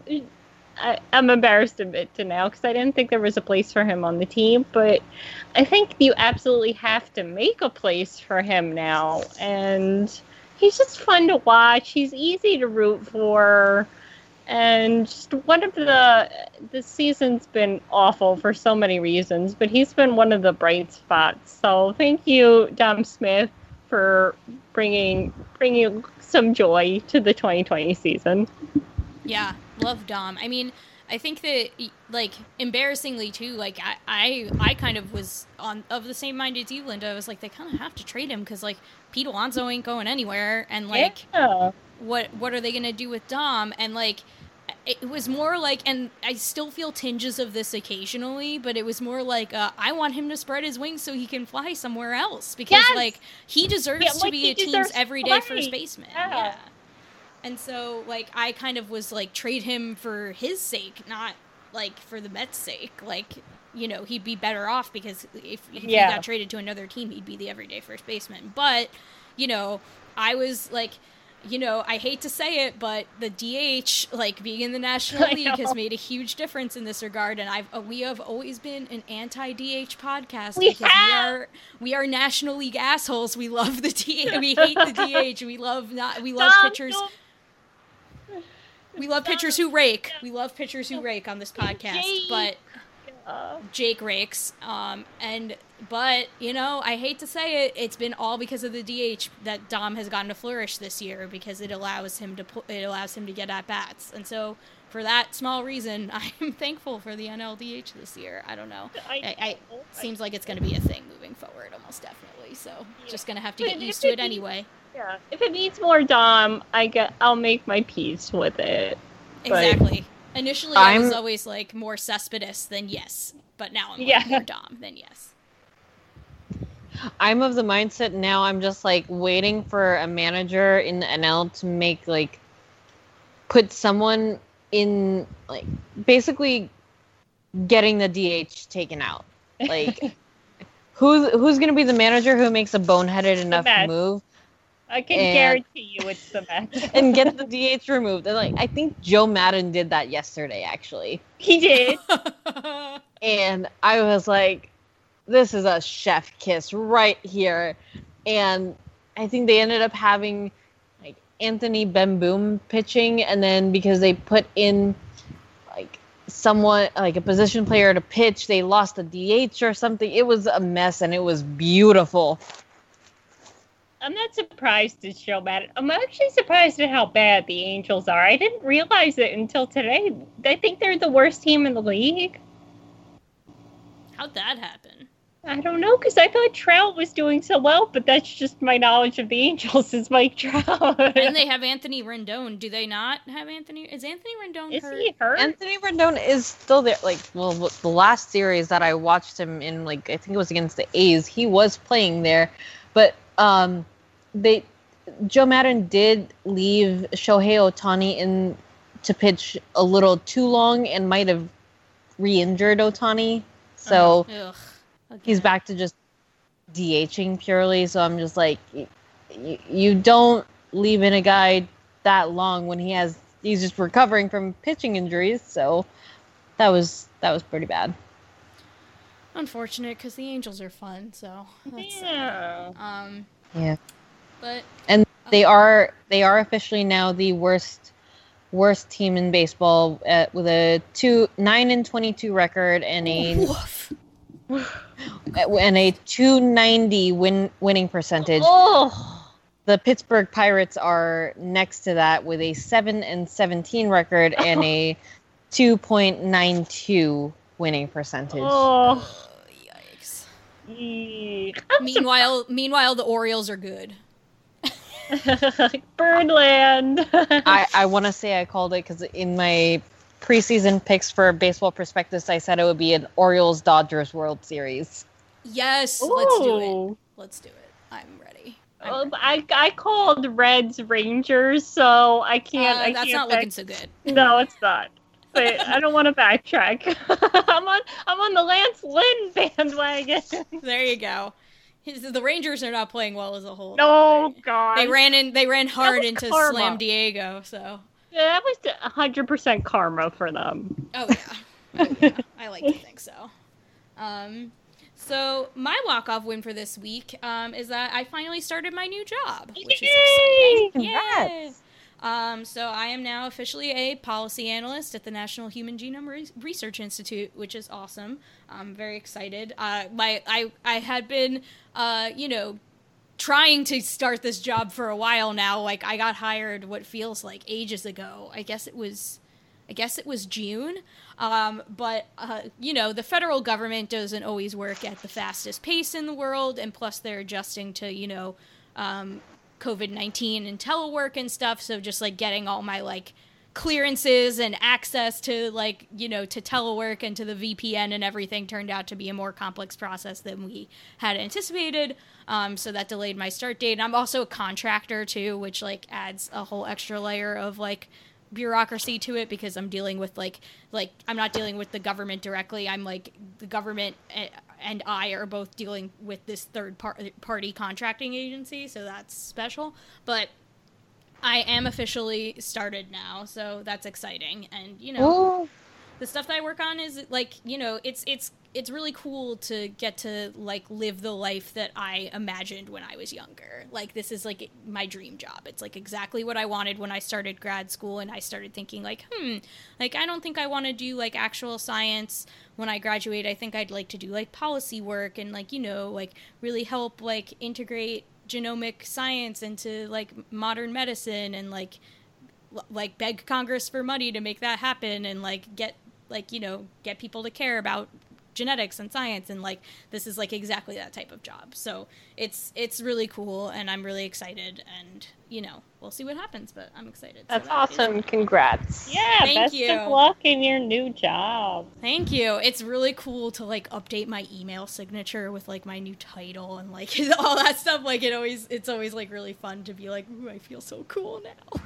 I'm embarrassed to admit to now, because I didn't think there was a place for him on the team, but I think you absolutely have to make a place for him now, and he's just fun to watch. He's easy to root for, and just one of the season's been awful for so many reasons, but he's been one of the bright spots. So thank you, Dom Smith, for bringing some joy to the 2020 season. Yeah, love Dom. I mean, I think that, like, embarrassingly too, like, I kind of was of the same mind as you, Linda. I was like, they kind of have to trade him because, like, Pete Alonso ain't going anywhere, and like, what are they gonna do with Dom? And like, it was more like, and I still feel tinges of this occasionally, but it was more like, I want him to spread his wings so he can fly somewhere else, because like he deserves to be a team's everyday first baseman. Yeah. And so, like, I kind of was like, trade him for his sake, not like for the Mets' sake. Like, he'd be better off, because if he got traded to another team, he'd be the everyday first baseman. But, I was like, I hate to say it, but the DH, like being in the National League, has made a huge difference in this regard. And we have always been an anti-DH podcast because we are National League assholes. We love the DH. We hate the DH. We love pitchers. We love pitchers who rake. We love pitchers who rake on this podcast, but Jake rakes. But I hate to say it, it's been all because of the DH that Dom has gotten to flourish this year, because it allows him to get at bats. And so for that small reason, I'm thankful for the NLDH this year. I don't know. Seems like it's going to be a thing moving forward, almost definitely. So just going to have to get used to it anyway. Yeah. If it needs more Dom, I'll make my peace with it. Exactly. Initially, I was always like more Cespedes than yes, but now I'm like more Dom than yes. I'm of the mindset now, I'm just like waiting for a manager in the NL to make like put someone in like basically getting the DH taken out. Like who's gonna be the manager who makes a boneheaded enough move? I can guarantee you it's the Mets. And get the DH removed. And like I think Joe Madden did that yesterday, actually. He did. And I was like, this is a chef kiss right here. And I think they ended up having like Anthony Bemboom pitching, and then because they put in like someone like a position player to pitch, they lost the DH or something. It was a mess, and it was beautiful. I'm not surprised at Joe Madden. I'm actually surprised at how bad the Angels are. I didn't realize it until today. I think they're the worst team in the league. How'd that happen? I don't know, because I thought Trout was doing so well, but that's just my knowledge of the Angels is Mike Trout. And they have Anthony Rendon. Do they not have Anthony? Is Anthony Rendon hurt? Is he hurt? Anthony Rendon is still there. Like, well, the last series that I watched him in, like, I think it was against the A's, he was playing there. But Joe Madden did leave Shohei Ohtani in to pitch a little too long and might have re-injured Ohtani. So he's back to just DHing purely. So I'm just like, you don't leave in a guy that long when he's just recovering from pitching injuries. So that was pretty bad. Unfortunate, because the Angels are fun. So that's yeah. But they are officially now the worst team in baseball with a 9-22 record and a 290 winning percentage. Oh. The Pittsburgh Pirates are next to that with a 7-17 record and a 2.92 winning percentage. Oh, yikes! Meanwhile, the Orioles are good. Birdland. I want to say I called it because in my preseason picks for Baseball Prospectus, I said it would be an Orioles-Dodgers World Series. Yes, Ooh. Let's do it. I'm ready. I called Reds Rangers, so I can't. That's not looking so good. No, it's not. But I don't want to backtrack. I'm on the Lance Lynn bandwagon. There you go. The Rangers are not playing well as a whole. No, God. They ran hard into karma. Slam Diego, so. Yeah, that was 100% karma for them. Oh yeah. I like to think so. So my walk-off win for this week is that I finally started my new job, which is exciting. Congrats. So I am now officially a policy analyst at the National Human Genome Research Institute, which is awesome. I'm very excited. I had been, trying to start this job for a while now. Like, I got hired what feels like ages ago. I guess it was June. But the federal government doesn't always work at the fastest pace in the world, and plus they're adjusting to, COVID-19 and telework and stuff, so just like getting all my like clearances and access to like to telework and to the VPN and everything turned out to be a more complex process than we had anticipated, so that delayed my start date. And I'm also a contractor too, which like adds a whole extra layer of like bureaucracy to it, because I'm dealing with like I'm not dealing with the government directly. I'm like the government and I are both dealing with this third party contracting agency, so that's special. But I am officially started now, so that's exciting. And, the stuff that I work on is like, it's really cool to get to like live the life that I imagined when I was younger. Like, this is like my dream job. It's like exactly what I wanted when I started grad school, and I started thinking like, like I don't think I want to do like actual science when I graduate. I think I'd like to do like policy work and like, like really help like integrate genomic science into like modern medicine and like beg Congress for money to make that happen and like get people to care about genetics and science, and like this is like exactly that type of job. So it's really cool, and I'm really excited, and we'll see what happens, but I'm excited. That's awesome. Congrats. Yeah, Thank you. Best of luck in your new job. Thank you. It's really cool to like update my email signature with like my new title and like all that stuff. Like it's always like really fun to be like, ooh, I feel so cool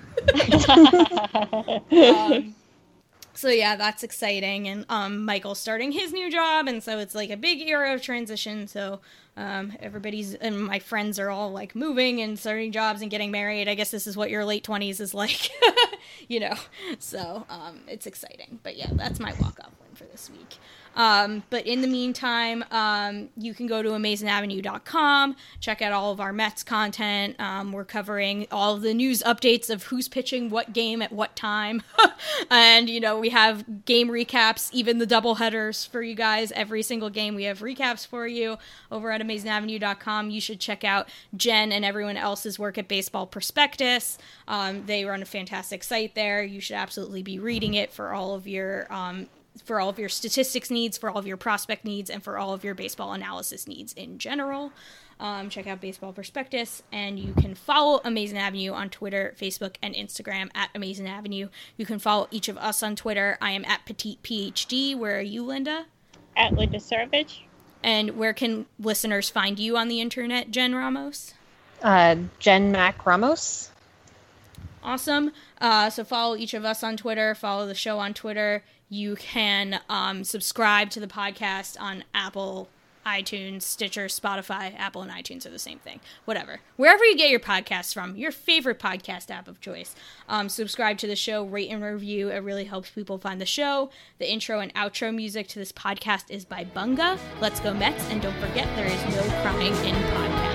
now. So yeah, that's exciting, and Michael's starting his new job, and so it's like a big era of transition. So everybody's and my friends are all like moving and starting jobs and getting married. I guess this is what your late 20s is like, So it's exciting. But yeah, that's my walk-off win for this week. But in the meantime, you can go to AmazingAvenue.com, check out all of our Mets content. We're covering all of the news updates of who's pitching what game at what time. And, we have game recaps, even the doubleheaders for you guys. Every single game we have recaps for you over at AmazingAvenue.com. You should check out Jen and everyone else's work at Baseball Prospectus. They run a fantastic site there. You should absolutely be reading it for all of your statistics needs, for all of your prospect needs, and for all of your baseball analysis needs in general. Check out Baseball Prospectus, and you can follow Amazing Avenue on Twitter, Facebook, and Instagram at Amazing Avenue. You can follow each of us on Twitter. I am at Petite PhD. Where are you, Linda? At Linda Surovich. And where can listeners find you on the internet, Jen Ramos? Jen Mac Ramos. Awesome. So follow each of us on Twitter. Follow the show on Twitter. You can subscribe to the podcast on Apple, iTunes, Stitcher, Spotify. Apple and iTunes are the same thing. Whatever. Wherever you get your podcasts from, your favorite podcast app of choice. Subscribe to the show, rate and review. It really helps people find the show. The intro and outro music to this podcast is by Bunga. Let's go Mets, and don't forget there is no crying in podcast.